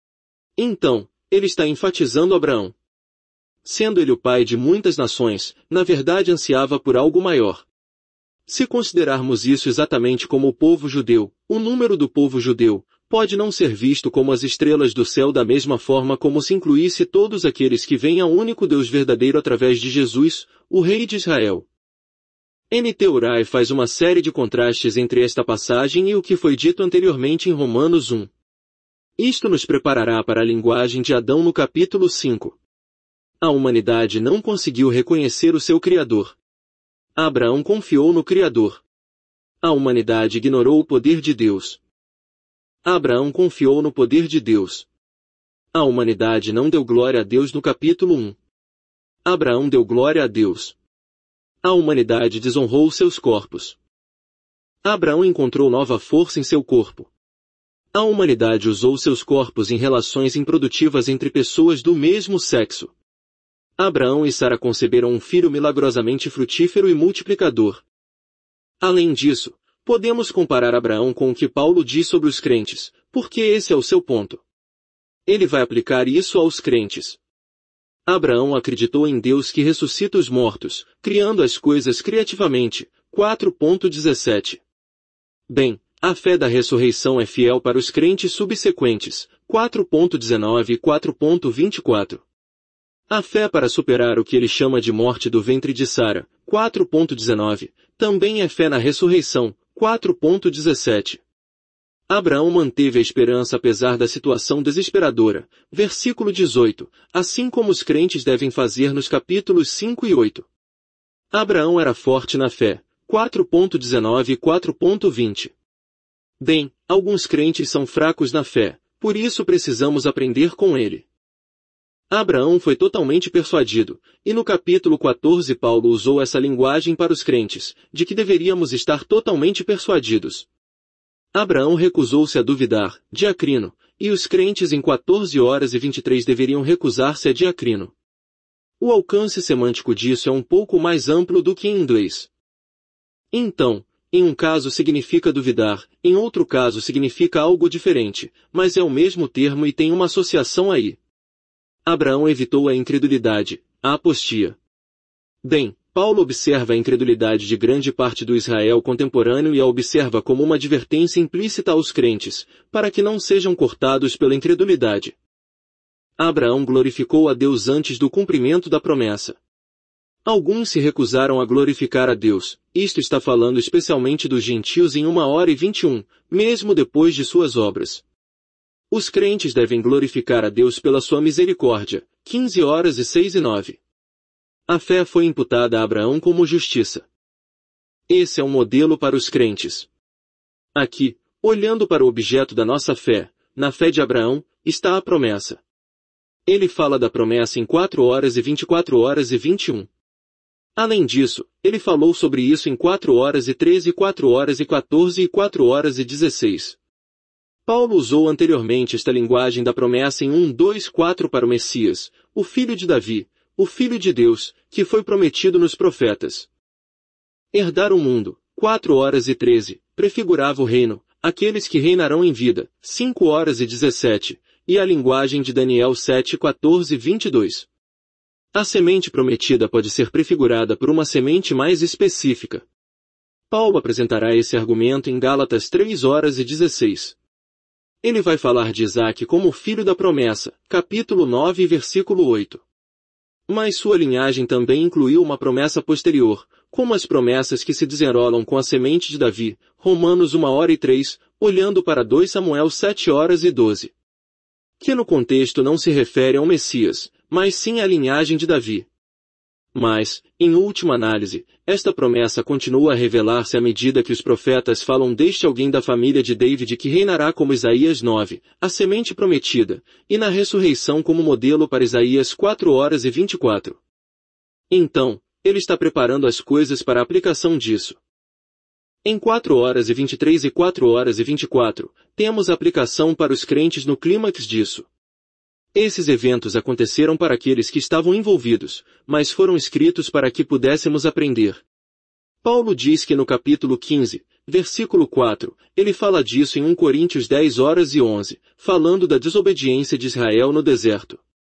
Então, ele está enfatizando Abraão. Sendo ele o pai de muitas nações, na verdade ansiava por algo maior. Se considerarmos isso exatamente como o povo judeu, o número do povo judeu pode não ser visto como as estrelas do céu da mesma forma como se incluísse todos aqueles que veem ao único Deus verdadeiro através de Jesus, o Rei de Israel. N T Urai faz uma série de contrastes entre esta passagem e o que foi dito anteriormente em Romanos um. Isto nos preparará para a linguagem de Adão no capítulo cinco. A humanidade não conseguiu reconhecer o seu Criador. Abraão confiou no Criador. A humanidade ignorou o poder de Deus. Abraão confiou no poder de Deus. A humanidade não deu glória a Deus no capítulo um. Abraão deu glória a Deus. A humanidade desonrou seus corpos. Abraão encontrou nova força em seu corpo. A humanidade usou seus corpos em relações improdutivas entre pessoas do mesmo sexo. Abraão e Sara conceberam um filho milagrosamente frutífero e multiplicador. Além disso, podemos comparar Abraão com o que Paulo diz sobre os crentes, porque esse é o seu ponto. Ele vai aplicar isso aos crentes. Abraão acreditou em Deus que ressuscita os mortos, criando as coisas criativamente. quatro ponto dezessete. Bem, a fé da ressurreição é fiel para os crentes subsequentes. quatro ponto dezenove e quatro ponto vinte e quatro. A fé para superar o que ele chama de morte do ventre de Sara, quatro ponto dezenove, também é fé na ressurreição, quatro ponto dezessete. Abraão manteve a esperança apesar da situação desesperadora, versículo dezoito, assim como os crentes devem fazer nos capítulos cinco e oito. Abraão era forte na fé, quatro ponto dezenove e quatro ponto vinte. Bem, alguns crentes são fracos na fé, por isso precisamos aprender com ele. Abraão foi totalmente persuadido, e no capítulo quatorze Paulo usou essa linguagem para os crentes, de que deveríamos estar totalmente persuadidos. Abraão recusou-se a duvidar, diacrino, e os crentes em quatorze horas e vinte e três deveriam recusar-se a diacrino. O alcance semântico disso é um pouco mais amplo do que em inglês. Então, em um caso significa duvidar, em outro caso significa algo diferente, mas é o mesmo termo e tem uma associação aí. Abraão evitou a incredulidade, a apostia. Bem, Paulo observa a incredulidade de grande parte do Israel contemporâneo e a observa como uma advertência implícita aos crentes, para que não sejam cortados pela incredulidade. Abraão glorificou a Deus antes do cumprimento da promessa. Alguns se recusaram a glorificar a Deus, isto está falando especialmente dos gentios em uma hora e vinte e um, mesmo depois de suas obras. Os crentes devem glorificar a Deus pela sua misericórdia, quinze horas e seis e nove. A fé foi imputada a Abraão como justiça. Esse é um modelo para os crentes. Aqui, olhando para o objeto da nossa fé, na fé de Abraão, está a promessa. Ele fala da promessa em quatro horas e vinte e quatro horas e vinte e um. Além disso, ele falou sobre isso em quatro horas e treze, quatro horas e quatorze e quatro horas e dezesseis. Paulo usou anteriormente esta linguagem da promessa em um, dois, quatro para o Messias, o filho de Davi, o Filho de Deus, que foi prometido nos profetas. Herdar o mundo, quatro horas e treze, prefigurava o reino, aqueles que reinarão em vida, cinco horas e dezessete, e a linguagem de Daniel sete, quatorze e vinte e dois. A semente prometida pode ser prefigurada por uma semente mais específica. Paulo apresentará esse argumento em Gálatas três horas e dezesseis. Ele vai falar de Isaque como o filho da promessa, capítulo nove, versículo oito. Mas sua linhagem também incluiu uma promessa posterior, como as promessas que se desenrolam com a semente de Davi, Romanos uma hora e três, olhando para dois Samuel sete horas e doze. Que no contexto não se refere ao Messias, mas sim à linhagem de Davi. Mas, em última análise, esta promessa continua a revelar-se à medida que os profetas falam deste alguém da família de David que reinará como Isaías nove, a semente prometida, e na ressurreição como modelo para Isaías quatro horas e vinte e quatro. Então, ele está preparando as coisas para a aplicação disso. Em quatro horas e vinte e três e quatro horas e vinte e quatro, temos a aplicação para os crentes no clímax disso. Esses eventos aconteceram para aqueles que estavam envolvidos, mas foram escritos para que pudéssemos aprender. Paulo diz que no capítulo quinze, versículo quatro, ele fala disso em um Coríntios dez horas e onze, falando da desobediência de Israel no deserto.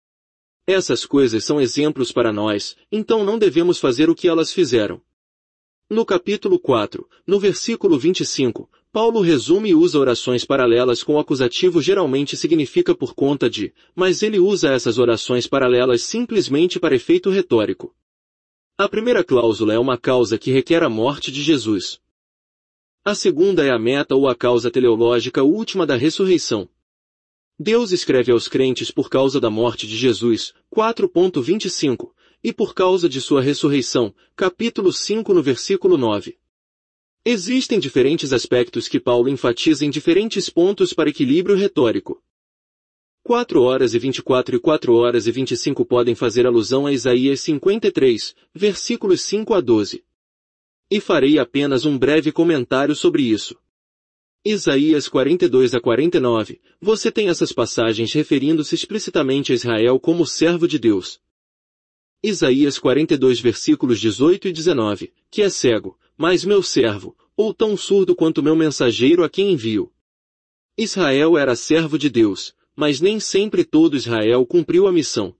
Essas coisas são exemplos para nós, então não devemos fazer o que elas fizeram. No capítulo quatro, no versículo vinte e cinco, Paulo resume e usa orações paralelas com o acusativo geralmente significa por conta de, mas ele usa essas orações paralelas simplesmente para efeito retórico. A primeira cláusula é uma causa que requer a morte de Jesus. A segunda é a meta ou a causa teleológica última da ressurreição. Deus escreve aos crentes por causa da morte de Jesus, quatro ponto vinte e cinco, e por causa de sua ressurreição, capítulo cinco no versículo nove. Existem diferentes aspectos que Paulo enfatiza em diferentes pontos para equilíbrio retórico. quatro horas e vinte e quatro e quatro horas e vinte e cinco podem fazer alusão a Isaías cinquenta e três, versículos cinco a doze. E farei apenas um breve comentário sobre isso. Isaías quarenta e dois a quarenta e nove, você tem essas passagens referindo-se explicitamente a Israel como servo de Deus. Isaías quarenta e dois versículos dezoito e dezenove, que é cego, mas meu servo, ou tão surdo quanto meu mensageiro a quem envio. Israel era servo de Deus, mas nem sempre todo Israel cumpriu a missão.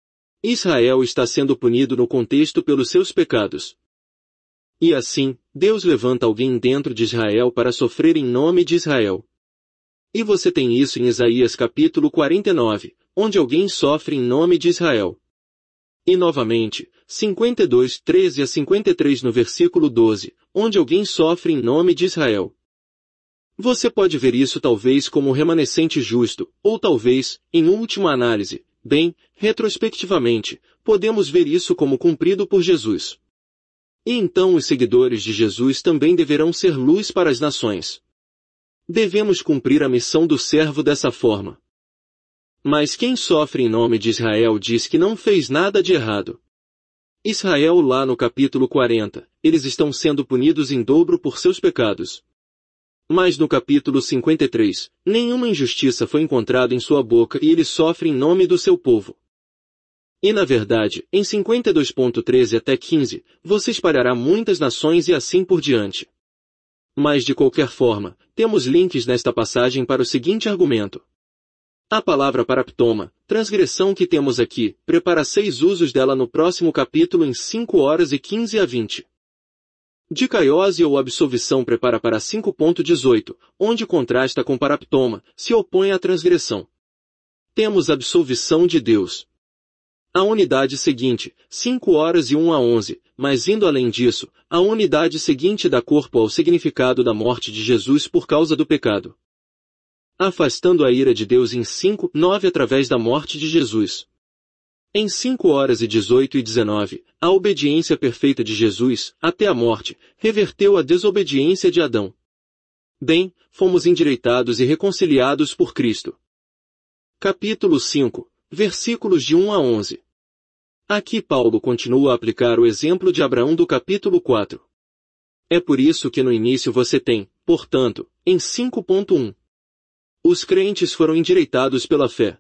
Israel está sendo punido no contexto pelos seus pecados. E assim, Deus levanta alguém dentro de Israel para sofrer em nome de Israel. E você tem isso em Isaías capítulo quarenta e nove, onde alguém sofre em nome de Israel. E novamente, cinquenta e dois, treze a cinquenta e três no versículo doze, onde alguém sofre em nome de Israel. Você pode ver isso talvez como um remanescente justo, ou talvez, em última análise, bem, retrospectivamente, podemos ver isso como cumprido por Jesus. E então os seguidores de Jesus também deverão ser luz para as nações. Devemos cumprir a missão do servo dessa forma. Mas quem sofre em nome de Israel diz que não fez nada de errado. Israel lá no capítulo quarenta, eles estão sendo punidos em dobro por seus pecados. Mas no capítulo cinquenta e três, nenhuma injustiça foi encontrada em sua boca e ele sofre em nome do seu povo. E na verdade, em cinquenta e dois, treze até quinze, você espalhará muitas nações e assim por diante. Mas de qualquer forma, temos links nesta passagem para o seguinte argumento. A palavra paraptoma, transgressão que temos aqui, prepara seis usos dela no próximo capítulo em cinco horas e quinze a vinte. Dikaiose ou absolvição prepara para cinco ponto dezoito, onde contrasta com paraptoma, se opõe à transgressão. Temos absolvição de Deus. A unidade seguinte, cinco horas e um a onze, mas indo além disso, a unidade seguinte dá corpo ao significado da morte de Jesus por causa do pecado. Afastando a ira de Deus em cinco, nove através da morte de Jesus. Em cinco horas e dezoito e dezenove, a obediência perfeita de Jesus, até a morte, reverteu a desobediência de Adão. Bem, fomos endireitados e reconciliados por Cristo. Capítulo cinco, versículos de um a onze. Aqui Paulo continua a aplicar o exemplo de Abraão do capítulo quatro. É por isso que no início você tem, portanto, em cinco ponto um. Os crentes foram endireitados pela fé.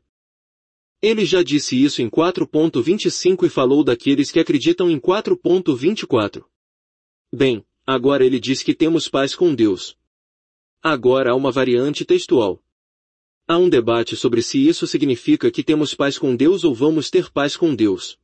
Ele já disse isso em quatro ponto vinte e cinco e falou daqueles que acreditam em quatro ponto vinte e quatro. Bem, agora ele diz que temos paz com Deus. Agora há uma variante textual. Há um debate sobre se isso significa que temos paz com Deus ou vamos ter paz com Deus.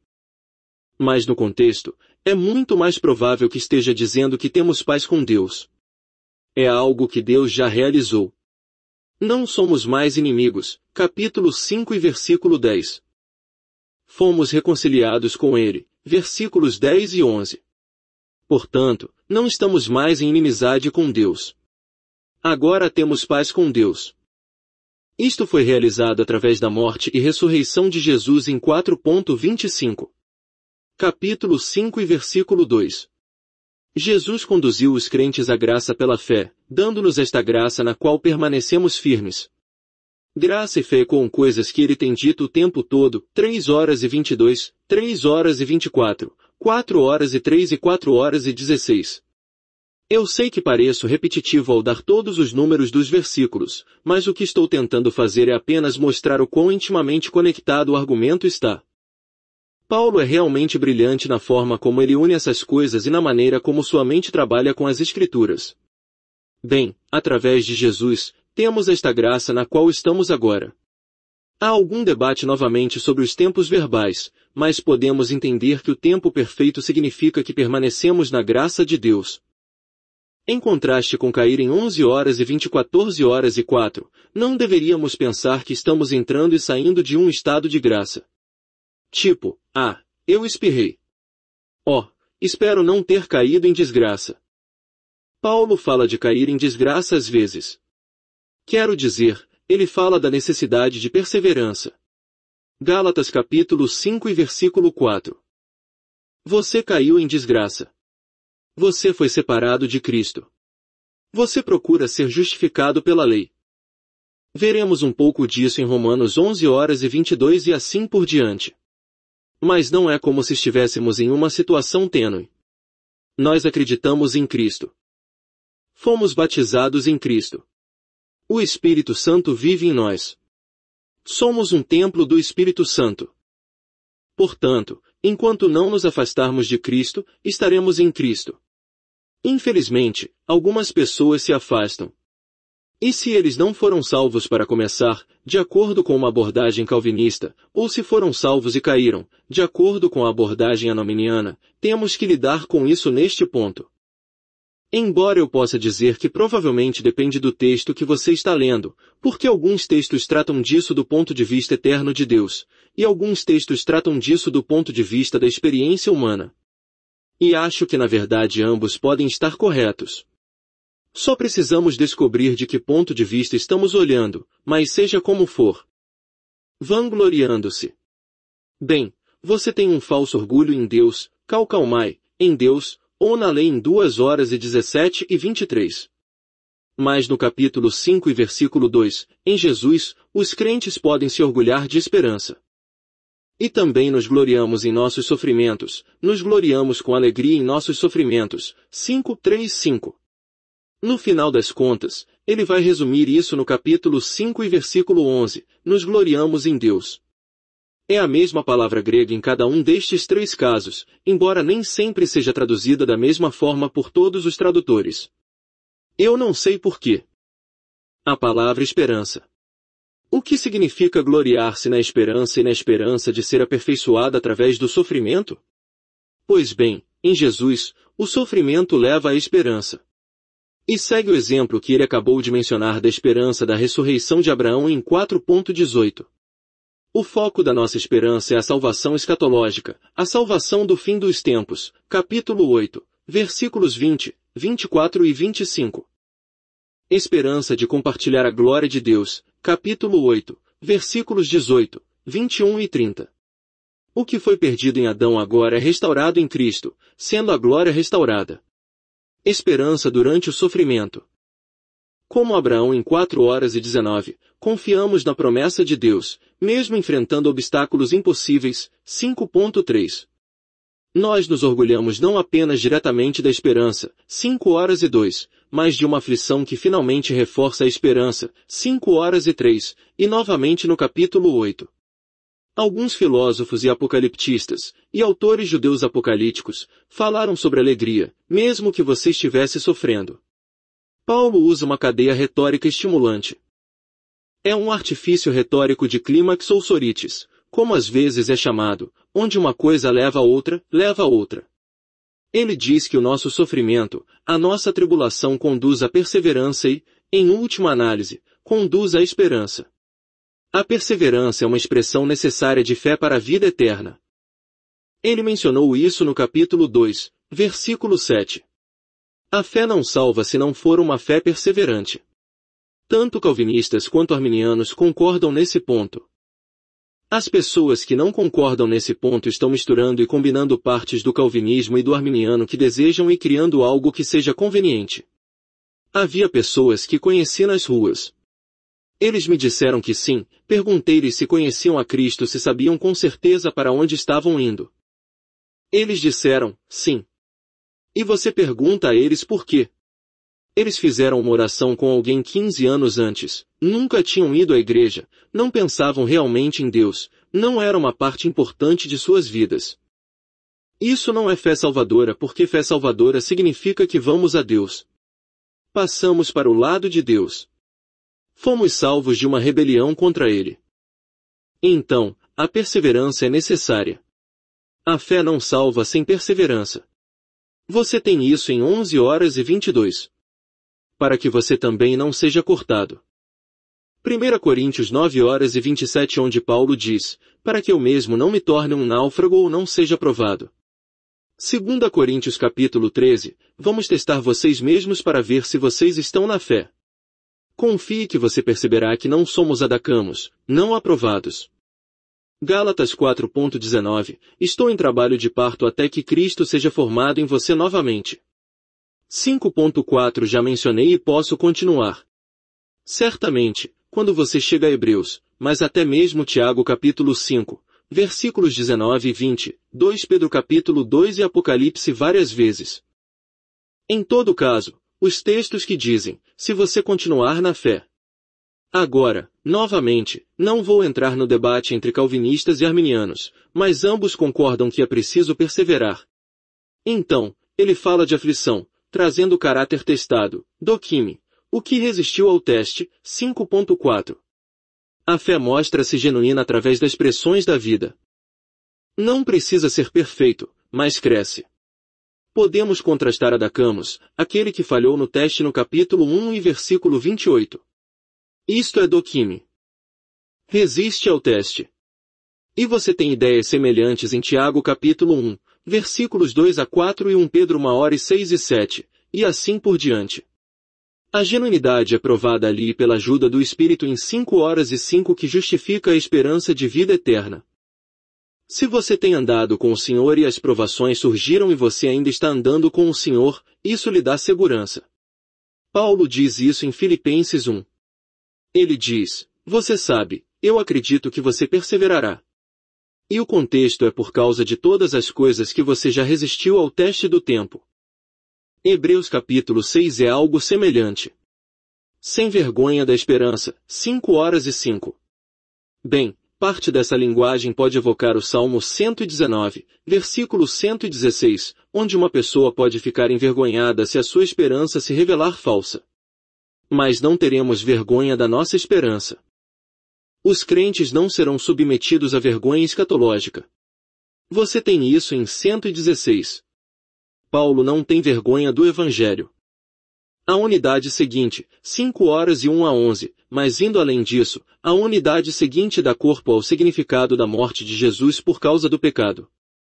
Mas no contexto, é muito mais provável que esteja dizendo que temos paz com Deus. É algo que Deus já realizou. Não somos mais inimigos, capítulo cinco e versículo dez. Fomos reconciliados com Ele, versículos dez e onze. Portanto, não estamos mais em inimizade com Deus. Agora temos paz com Deus. Isto foi realizado através da morte e ressurreição de Jesus em quatro ponto vinte e cinco. Capítulo cinco e versículo dois. Jesus conduziu os crentes à graça pela fé, dando-nos esta graça na qual permanecemos firmes. Graça e fé com coisas que ele tem dito o tempo todo, três horas e vinte e dois, três horas e vinte e quatro, quatro horas e três e quatro horas e dezesseis. Eu sei que pareço repetitivo ao dar todos os números dos versículos, mas o que estou tentando fazer é apenas mostrar o quão intimamente conectado o argumento está. Paulo é realmente brilhante na forma como ele une essas coisas e na maneira como sua mente trabalha com as Escrituras. Bem, através de Jesus, temos esta graça na qual estamos agora. Há algum debate novamente sobre os tempos verbais, mas podemos entender que o tempo perfeito significa que permanecemos na graça de Deus. Em contraste com cair em onze horas e vinte, quatorze horas e quatro, não deveríamos pensar que estamos entrando e saindo de um estado de graça. Tipo, ah, eu espirrei. Oh, espero não ter caído em desgraça. Paulo fala de cair em desgraça às vezes. Quero dizer, ele fala da necessidade de perseverança. Gálatas capítulo cinco e versículo quatro. Você caiu em desgraça. Você foi separado de Cristo. Você procura ser justificado pela lei. Veremos um pouco disso em Romanos onze horas e vinte e dois e assim por diante. Mas não é como se estivéssemos em uma situação tênue. Nós acreditamos em Cristo. Fomos batizados em Cristo. O Espírito Santo vive em nós. Somos um templo do Espírito Santo. Portanto, enquanto não nos afastarmos de Cristo, estaremos em Cristo. Infelizmente, algumas pessoas se afastam. E se eles não foram salvos para começar, de acordo com uma abordagem calvinista, ou se foram salvos e caíram, de acordo com a abordagem annominiana, temos que lidar com isso neste ponto. Embora eu possa dizer que provavelmente depende do texto que você está lendo, porque alguns textos tratam disso do ponto de vista eterno de Deus, e alguns textos tratam disso do ponto de vista da experiência humana. E acho que na verdade ambos podem estar corretos. Só precisamos descobrir de que ponto de vista estamos olhando, mas seja como for. Vangloriando-se. Bem, você tem um falso orgulho em Deus, calcalmai, em Deus, ou na lei em duas horas e dezessete e vinte e três. Mas no capítulo cinco e versículo dois, em Jesus, os crentes podem se orgulhar de esperança. E também nos gloriamos em nossos sofrimentos, nos gloriamos com alegria em nossos sofrimentos. cinco, três, cinco. No final das contas, ele vai resumir isso no capítulo cinco e versículo onze, nos gloriamos em Deus. É a mesma palavra grega em cada um destes três casos, embora nem sempre seja traduzida da mesma forma por todos os tradutores. Eu não sei porquê. A palavra esperança. O que significa gloriar-se na esperança e na esperança de ser aperfeiçoada através do sofrimento? Pois bem, em Jesus, o sofrimento leva à esperança. E segue o exemplo que ele acabou de mencionar da esperança da ressurreição de Abraão em quatro ponto dezoito. O foco da nossa esperança é a salvação escatológica, a salvação do fim dos tempos, capítulo oito, versículos vinte, vinte e quatro e vinte e cinco. Esperança de compartilhar a glória de Deus, capítulo oito, versículos dezoito, vinte e um e trinta. O que foi perdido em Adão agora é restaurado em Cristo, sendo a glória restaurada. Esperança durante o sofrimento. Como Abraão em quatro horas e dezenove, confiamos na promessa de Deus, mesmo enfrentando obstáculos impossíveis. cinco ponto três. Nós nos orgulhamos não apenas diretamente da esperança, cinco horas e dois, mas de uma aflição que finalmente reforça a esperança, cinco horas e três, e novamente no capítulo oito. Alguns filósofos e apocaliptistas, e autores judeus apocalípticos, falaram sobre alegria, mesmo que você estivesse sofrendo. Paulo usa uma cadeia retórica estimulante. É um artifício retórico de clímax ou sorites, como às vezes é chamado, onde uma coisa leva a outra, leva a outra. Ele diz que o nosso sofrimento, a nossa tribulação conduz à perseverança e, em última análise, conduz à esperança. A perseverança é uma expressão necessária de fé para a vida eterna. Ele mencionou isso no capítulo dois, versículo sete. A fé não salva se não for uma fé perseverante. Tanto calvinistas quanto arminianos concordam nesse ponto. As pessoas que não concordam nesse ponto estão misturando e combinando partes do calvinismo e do arminiano que desejam e criando algo que seja conveniente. Havia pessoas que conheci nas ruas. Eles me disseram que sim, perguntei-lhes se conheciam a Cristo, se sabiam com certeza para onde estavam indo. Eles disseram, sim. E você pergunta a eles por quê? Eles fizeram uma oração com alguém quinze anos antes, nunca tinham ido à igreja, não pensavam realmente em Deus, não era uma parte importante de suas vidas. Isso não é fé salvadora, porque fé salvadora significa que vamos a Deus. Passamos para o lado de Deus. Fomos salvos de uma rebelião contra Ele. Então, a perseverança é necessária. A fé não salva sem perseverança. Você tem isso em onze horas e vinte e dois. Para que você também não seja cortado. primeira Coríntios nove horas e vinte e sete, onde Paulo diz, para que eu mesmo não me torne um náufrago ou não seja provado. segunda Coríntios capítulo treze, vamos testar vocês mesmos para ver se vocês estão na fé. Confie que você perceberá que não somos adacamos, não aprovados. Gálatas quatro ponto dezenove, estou em trabalho de parto até que Cristo seja formado em você novamente. cinco ponto quatro já mencionei e posso continuar. Certamente, quando você chega a Hebreus, mas até mesmo Tiago capítulo cinco, versículos dezenove e vinte, dois Pedro capítulo dois e Apocalipse várias vezes. Em todo caso, os textos que dizem, se você continuar na fé. Agora, novamente, não vou entrar no debate entre calvinistas e arminianos, mas ambos concordam que é preciso perseverar. Então, ele fala de aflição, trazendo o caráter testado, doquime, o que resistiu ao teste, cinco ponto quatro. A fé mostra-se genuína através das pressões da vida. Não precisa ser perfeito, mas cresce. Podemos contrastar Adacamos, aquele que falhou no teste no capítulo um e versículo vinte e oito. Isto é Doquime. Resiste ao teste. E você tem ideias semelhantes em Tiago capítulo um, versículos dois a quatro e um Pedro uma hora e seis e sete, e assim por diante. A genuinidade é provada ali pela ajuda do Espírito em cinco horas e cinco que justifica a esperança de vida eterna. Se você tem andado com o Senhor e as provações surgiram e você ainda está andando com o Senhor, isso lhe dá segurança. Paulo diz isso em Filipenses um. Ele diz, você sabe, eu acredito que você perseverará. E o contexto é por causa de todas as coisas que você já resistiu ao teste do tempo. Hebreus capítulo seis é algo semelhante. Sem vergonha da esperança, cinco horas e cinco. Bem, parte dessa linguagem pode evocar o Salmo cento e dezenove, versículo cento e dezesseis, onde uma pessoa pode ficar envergonhada se a sua esperança se revelar falsa. Mas não teremos vergonha da nossa esperança. Os crentes não serão submetidos à vergonha escatológica. Você tem isso em cento e dezesseis. Paulo não tem vergonha do Evangelho. A unidade seguinte, cinco horas e um a onze, mas indo além disso, a unidade seguinte dá corpo ao significado da morte de Jesus por causa do pecado.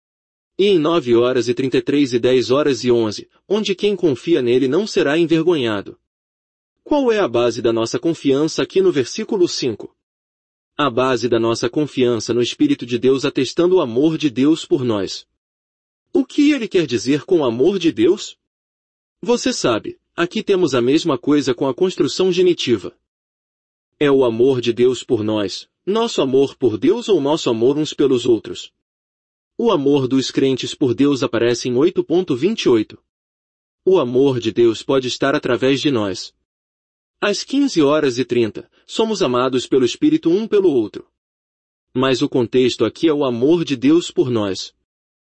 E em nove horas e trinta e três e dez horas e onze, onde quem confia nele não será envergonhado. Qual é a base da nossa confiança aqui no versículo cinco? A base da nossa confiança no Espírito de Deus atestando o amor de Deus por nós. O que ele quer dizer com o amor de Deus? Você sabe, aqui temos a mesma coisa com a construção genitiva. É o amor de Deus por nós, nosso amor por Deus ou nosso amor uns pelos outros. O amor dos crentes por Deus aparece em oito ponto vinte e oito. O amor de Deus pode estar através de nós. Às quinze horas e trinta, somos amados pelo Espírito um pelo outro. Mas o contexto aqui é o amor de Deus por nós.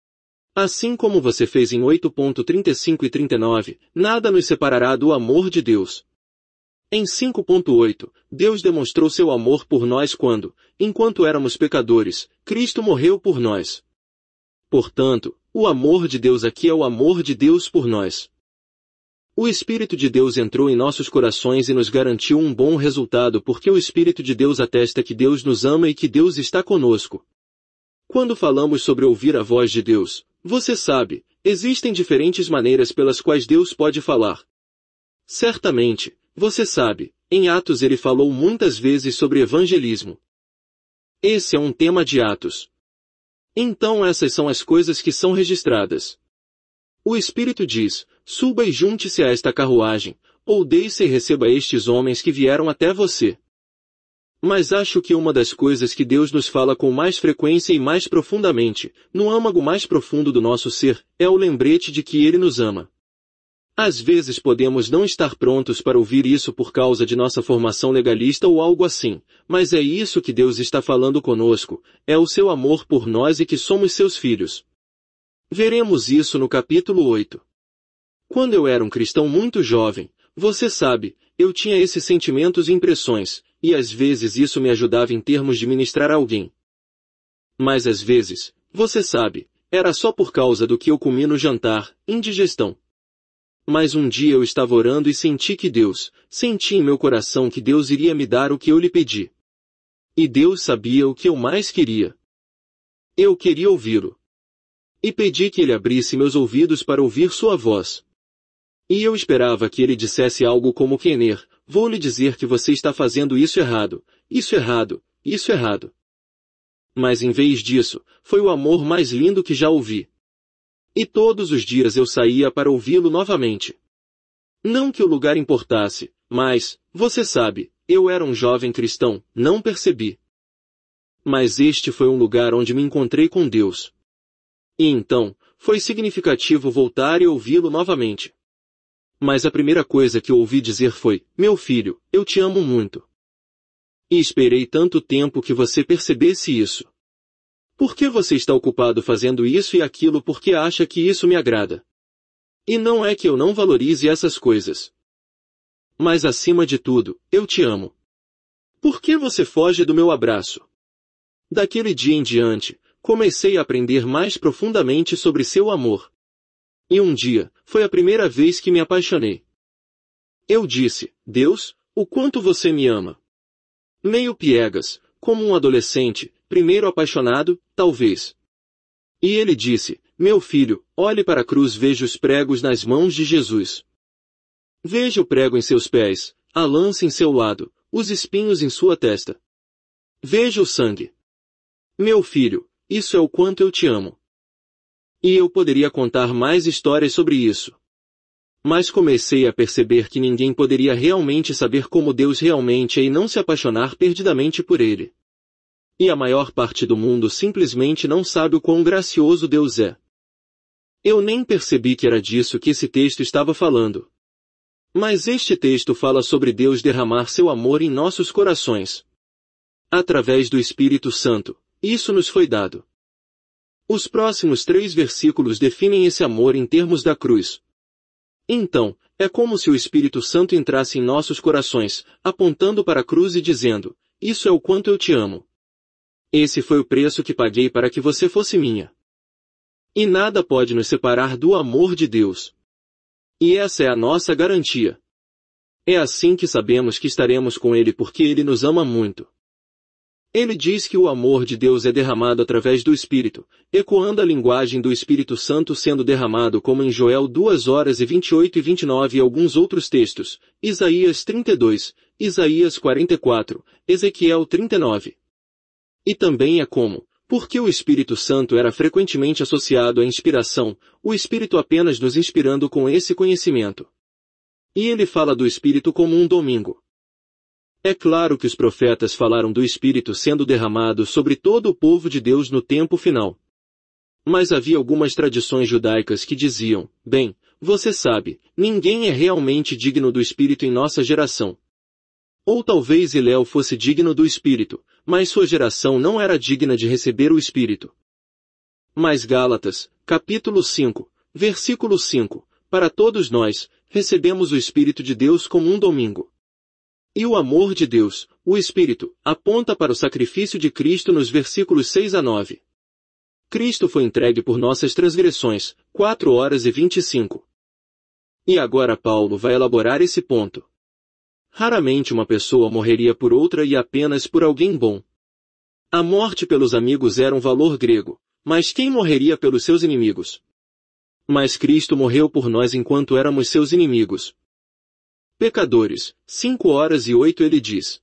Assim como você fez em oito ponto trinta e cinco e trinta e nove, nada nos separará do amor de Deus. Em cinco ponto oito, Deus demonstrou seu amor por nós quando, enquanto éramos pecadores, Cristo morreu por nós. Portanto, o amor de Deus aqui é o amor de Deus por nós. O Espírito de Deus entrou em nossos corações e nos garantiu um bom resultado porque o Espírito de Deus atesta que Deus nos ama e que Deus está conosco. Quando falamos sobre ouvir a voz de Deus, você sabe, existem diferentes maneiras pelas quais Deus pode falar. Certamente, você sabe, em Atos ele falou muitas vezes sobre evangelismo. Esse é um tema de Atos. Então essas são as coisas que são registradas. O Espírito diz, suba e junte-se a esta carruagem, ou desça e receba estes homens que vieram até você. Mas acho que uma das coisas que Deus nos fala com mais frequência e mais profundamente, no âmago mais profundo do nosso ser, é o lembrete de que Ele nos ama. Às vezes podemos não estar prontos para ouvir isso por causa de nossa formação legalista ou algo assim, mas é isso que Deus está falando conosco, é o seu amor por nós e que somos seus filhos. Veremos isso no capítulo oito. Quando eu era um cristão muito jovem, você sabe, eu tinha esses sentimentos e impressões, e às vezes isso me ajudava em termos de ministrar a alguém. Mas às vezes, você sabe, era só por causa do que eu comi no jantar, indigestão. Mas um dia eu estava orando e senti que Deus, senti em meu coração que Deus iria me dar o que eu lhe pedi. E Deus sabia o que eu mais queria. Eu queria ouvi-lo. E pedi que ele abrisse meus ouvidos para ouvir sua voz. E eu esperava que ele dissesse algo como Kenner, vou lhe dizer que você está fazendo isso errado, isso errado, isso errado. Mas em vez disso, foi o amor mais lindo que já ouvi. E todos os dias eu saía para ouvi-lo novamente. Não que o lugar importasse, mas, você sabe, eu era um jovem cristão, não percebi. Mas este foi um lugar onde me encontrei com Deus. E então, foi significativo voltar e ouvi-lo novamente. Mas a primeira coisa que eu ouvi dizer foi, meu filho, eu te amo muito. E esperei tanto tempo que você percebesse isso. Por que você está ocupado fazendo isso e aquilo porque acha que isso me agrada? E não é que eu não valorize essas coisas. Mas acima de tudo, eu te amo. Por que você foge do meu abraço? Daquele dia em diante, comecei a aprender mais profundamente sobre seu amor. E um dia, foi a primeira vez que me apaixonei. Eu disse, Deus, o quanto você me ama. Meio piegas, como um adolescente, primeiro apaixonado, talvez. E ele disse, meu filho, olhe para a cruz, veja os pregos nas mãos de Jesus. Veja o prego em seus pés, a lança em seu lado, os espinhos em sua testa. Veja o sangue. Meu filho, isso é o quanto eu te amo. E eu poderia contar mais histórias sobre isso. Mas comecei a perceber que ninguém poderia realmente saber como Deus realmente é e não se apaixonar perdidamente por Ele. E a maior parte do mundo simplesmente não sabe o quão gracioso Deus é. Eu nem percebi que era disso que esse texto estava falando. Mas este texto fala sobre Deus derramar seu amor em nossos corações. Através do Espírito Santo, isso nos foi dado. Os próximos três versículos definem esse amor em termos da cruz. Então, é como se o Espírito Santo entrasse em nossos corações, apontando para a cruz e dizendo, isso é o quanto eu te amo. Esse foi o preço que paguei para que você fosse minha. E nada pode nos separar do amor de Deus. E essa é a nossa garantia. É assim que sabemos que estaremos com Ele porque Ele nos ama muito. Ele diz que o amor de Deus é derramado através do Espírito, ecoando a linguagem do Espírito Santo sendo derramado como em Joel duas horas e vinte e oito e vinte e nove e alguns outros textos, Isaías trinta e dois, Isaías quarenta e quatro, Ezequiel trinta e nove. E também é como, porque o Espírito Santo era frequentemente associado à inspiração, o Espírito apenas nos inspirando com esse conhecimento. E ele fala do Espírito como um domingo. É claro que os profetas falaram do Espírito sendo derramado sobre todo o povo de Deus no tempo final. Mas havia algumas tradições judaicas que diziam, bem, você sabe, ninguém é realmente digno do Espírito em nossa geração. Ou talvez Hilel fosse digno do Espírito, mas sua geração não era digna de receber o Espírito. Mas Gálatas, capítulo cinco, versículo cinco, para todos nós, recebemos o Espírito de Deus como um domingo. E o amor de Deus, o Espírito, aponta para o sacrifício de Cristo nos versículos seis a nove. Cristo foi entregue por nossas transgressões, quatro horas e vinte e cinco. E agora Paulo vai elaborar esse ponto. Raramente uma pessoa morreria por outra e apenas por alguém bom. A morte pelos amigos era um valor grego, mas quem morreria pelos seus inimigos? Mas Cristo morreu por nós enquanto éramos seus inimigos. Pecadores, cinco horas e oito ele diz.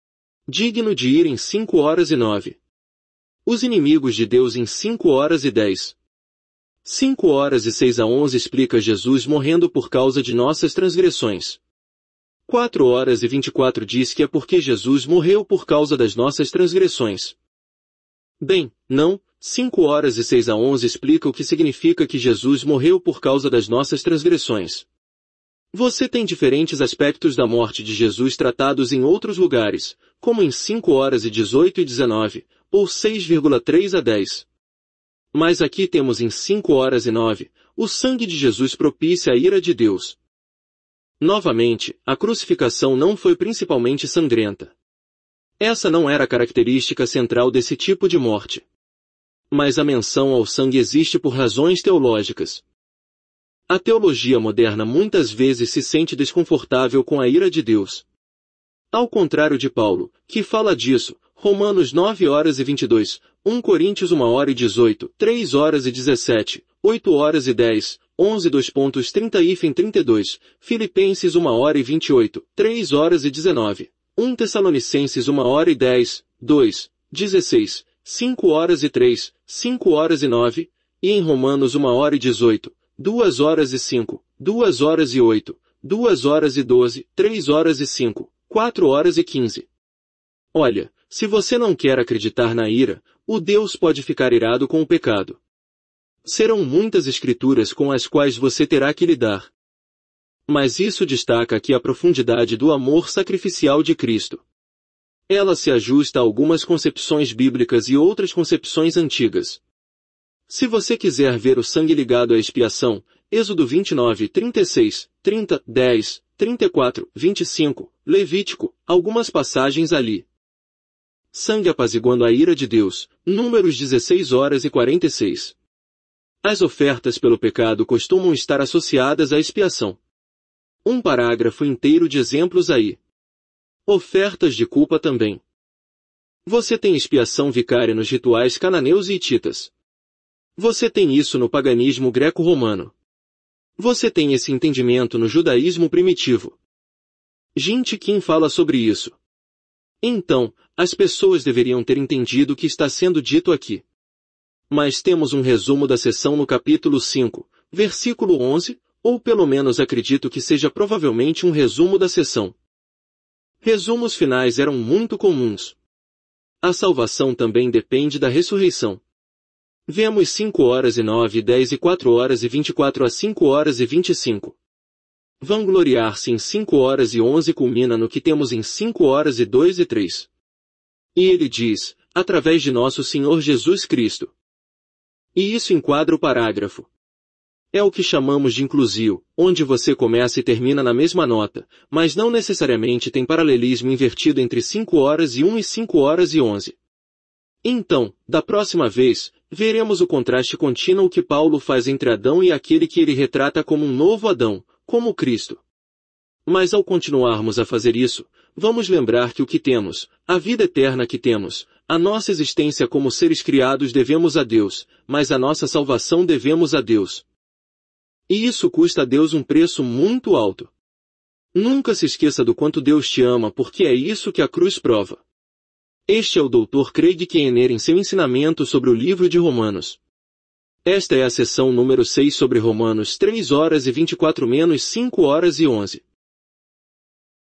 Digno de ir em cinco horas e nove. Os inimigos de Deus em cinco horas e dez. cinco horas e seis a onze explica Jesus morrendo por causa de nossas transgressões. quatro horas e vinte e quatro diz que é porque Jesus morreu por causa das nossas transgressões. Bem, não, cinco horas e seis a onze explica o que significa que Jesus morreu por causa das nossas transgressões. Você tem diferentes aspectos da morte de Jesus tratados em outros lugares, como em cinco horas e dezoito e dezenove, ou seis vírgula três a dez. Mas aqui temos em cinco horas e nove, o sangue de Jesus propicia a ira de Deus. Novamente, a crucificação não foi principalmente sangrenta. Essa não era a característica central desse tipo de morte. Mas a menção ao sangue existe por razões teológicas. A teologia moderna muitas vezes se sente desconfortável com a ira de Deus. Ao contrário de Paulo, que fala disso, Romanos nove horas e vinte e dois, um Coríntios uma hora e dezoito, três horas e dezessete, oito horas e dez, onze dois pontos trinta e trinta e dois, Filipenses uma hora e vinte e oito, três horas e dezenove, um Tessalonicenses uma hora e dez, dois, dezesseis, cinco horas e três, cinco horas e nove, e em Romanos uma hora e dezoito, duas horas e cinco, duas horas e oito, duas horas e doze, três horas e cinco, quatro horas e quinze. Olha, se você não quer acreditar na ira, o Deus pode ficar irado com o pecado. Serão muitas escrituras com as quais você terá que lidar. Mas isso destaca aqui a profundidade do amor sacrificial de Cristo. Ela se ajusta a algumas concepções bíblicas e outras concepções antigas. Se você quiser ver o sangue ligado à expiação, Êxodo vinte e nove, trinta e seis, trinta, dez, trinta e quatro, vinte e cinco, Levítico, algumas passagens ali. Sangue apaziguando a ira de Deus, Números dezesseis horas e quarenta e seis. As ofertas pelo pecado costumam estar associadas à expiação. Um parágrafo inteiro de exemplos aí. Ofertas de culpa também. Você tem expiação vicária nos rituais cananeus e hititas. Você tem isso no paganismo greco-romano. Você tem esse entendimento no judaísmo primitivo. Gente Kim fala sobre isso. Então, as pessoas deveriam ter entendido o que está sendo dito aqui. Mas temos um resumo da sessão no capítulo cinco, versículo onze, ou pelo menos acredito que seja provavelmente um resumo da sessão. Resumos finais eram muito comuns. A salvação também depende da ressurreição. Vemos cinco horas e nove e dez e quatro horas e vinte e quatro a cinco horas e vinte e cinco. Vangloriar-se em cinco horas e onze culmina no que temos em cinco horas e dois e três. E ele diz, através de nosso Senhor Jesus Cristo. E isso enquadra o parágrafo. É o que chamamos de inclusivo, onde você começa e termina na mesma nota, mas não necessariamente tem paralelismo invertido entre cinco horas e um e cinco horas e onze. Então, da próxima vez, veremos o contraste contínuo que Paulo faz entre Adão e aquele que ele retrata como um novo Adão, como Cristo. Mas ao continuarmos a fazer isso, vamos lembrar que o que temos, a vida eterna que temos, a nossa existência como seres criados devemos a Deus, mas a nossa salvação devemos a Deus. E isso custa a Deus um preço muito alto. Nunca se esqueça do quanto Deus te ama, porque é isso que a cruz prova. Este é o doutor Craig Keener em seu ensinamento sobre o livro de Romanos. Esta é a sessão número seis sobre Romanos três horas e vinte e quatro menos cinco horas e onze.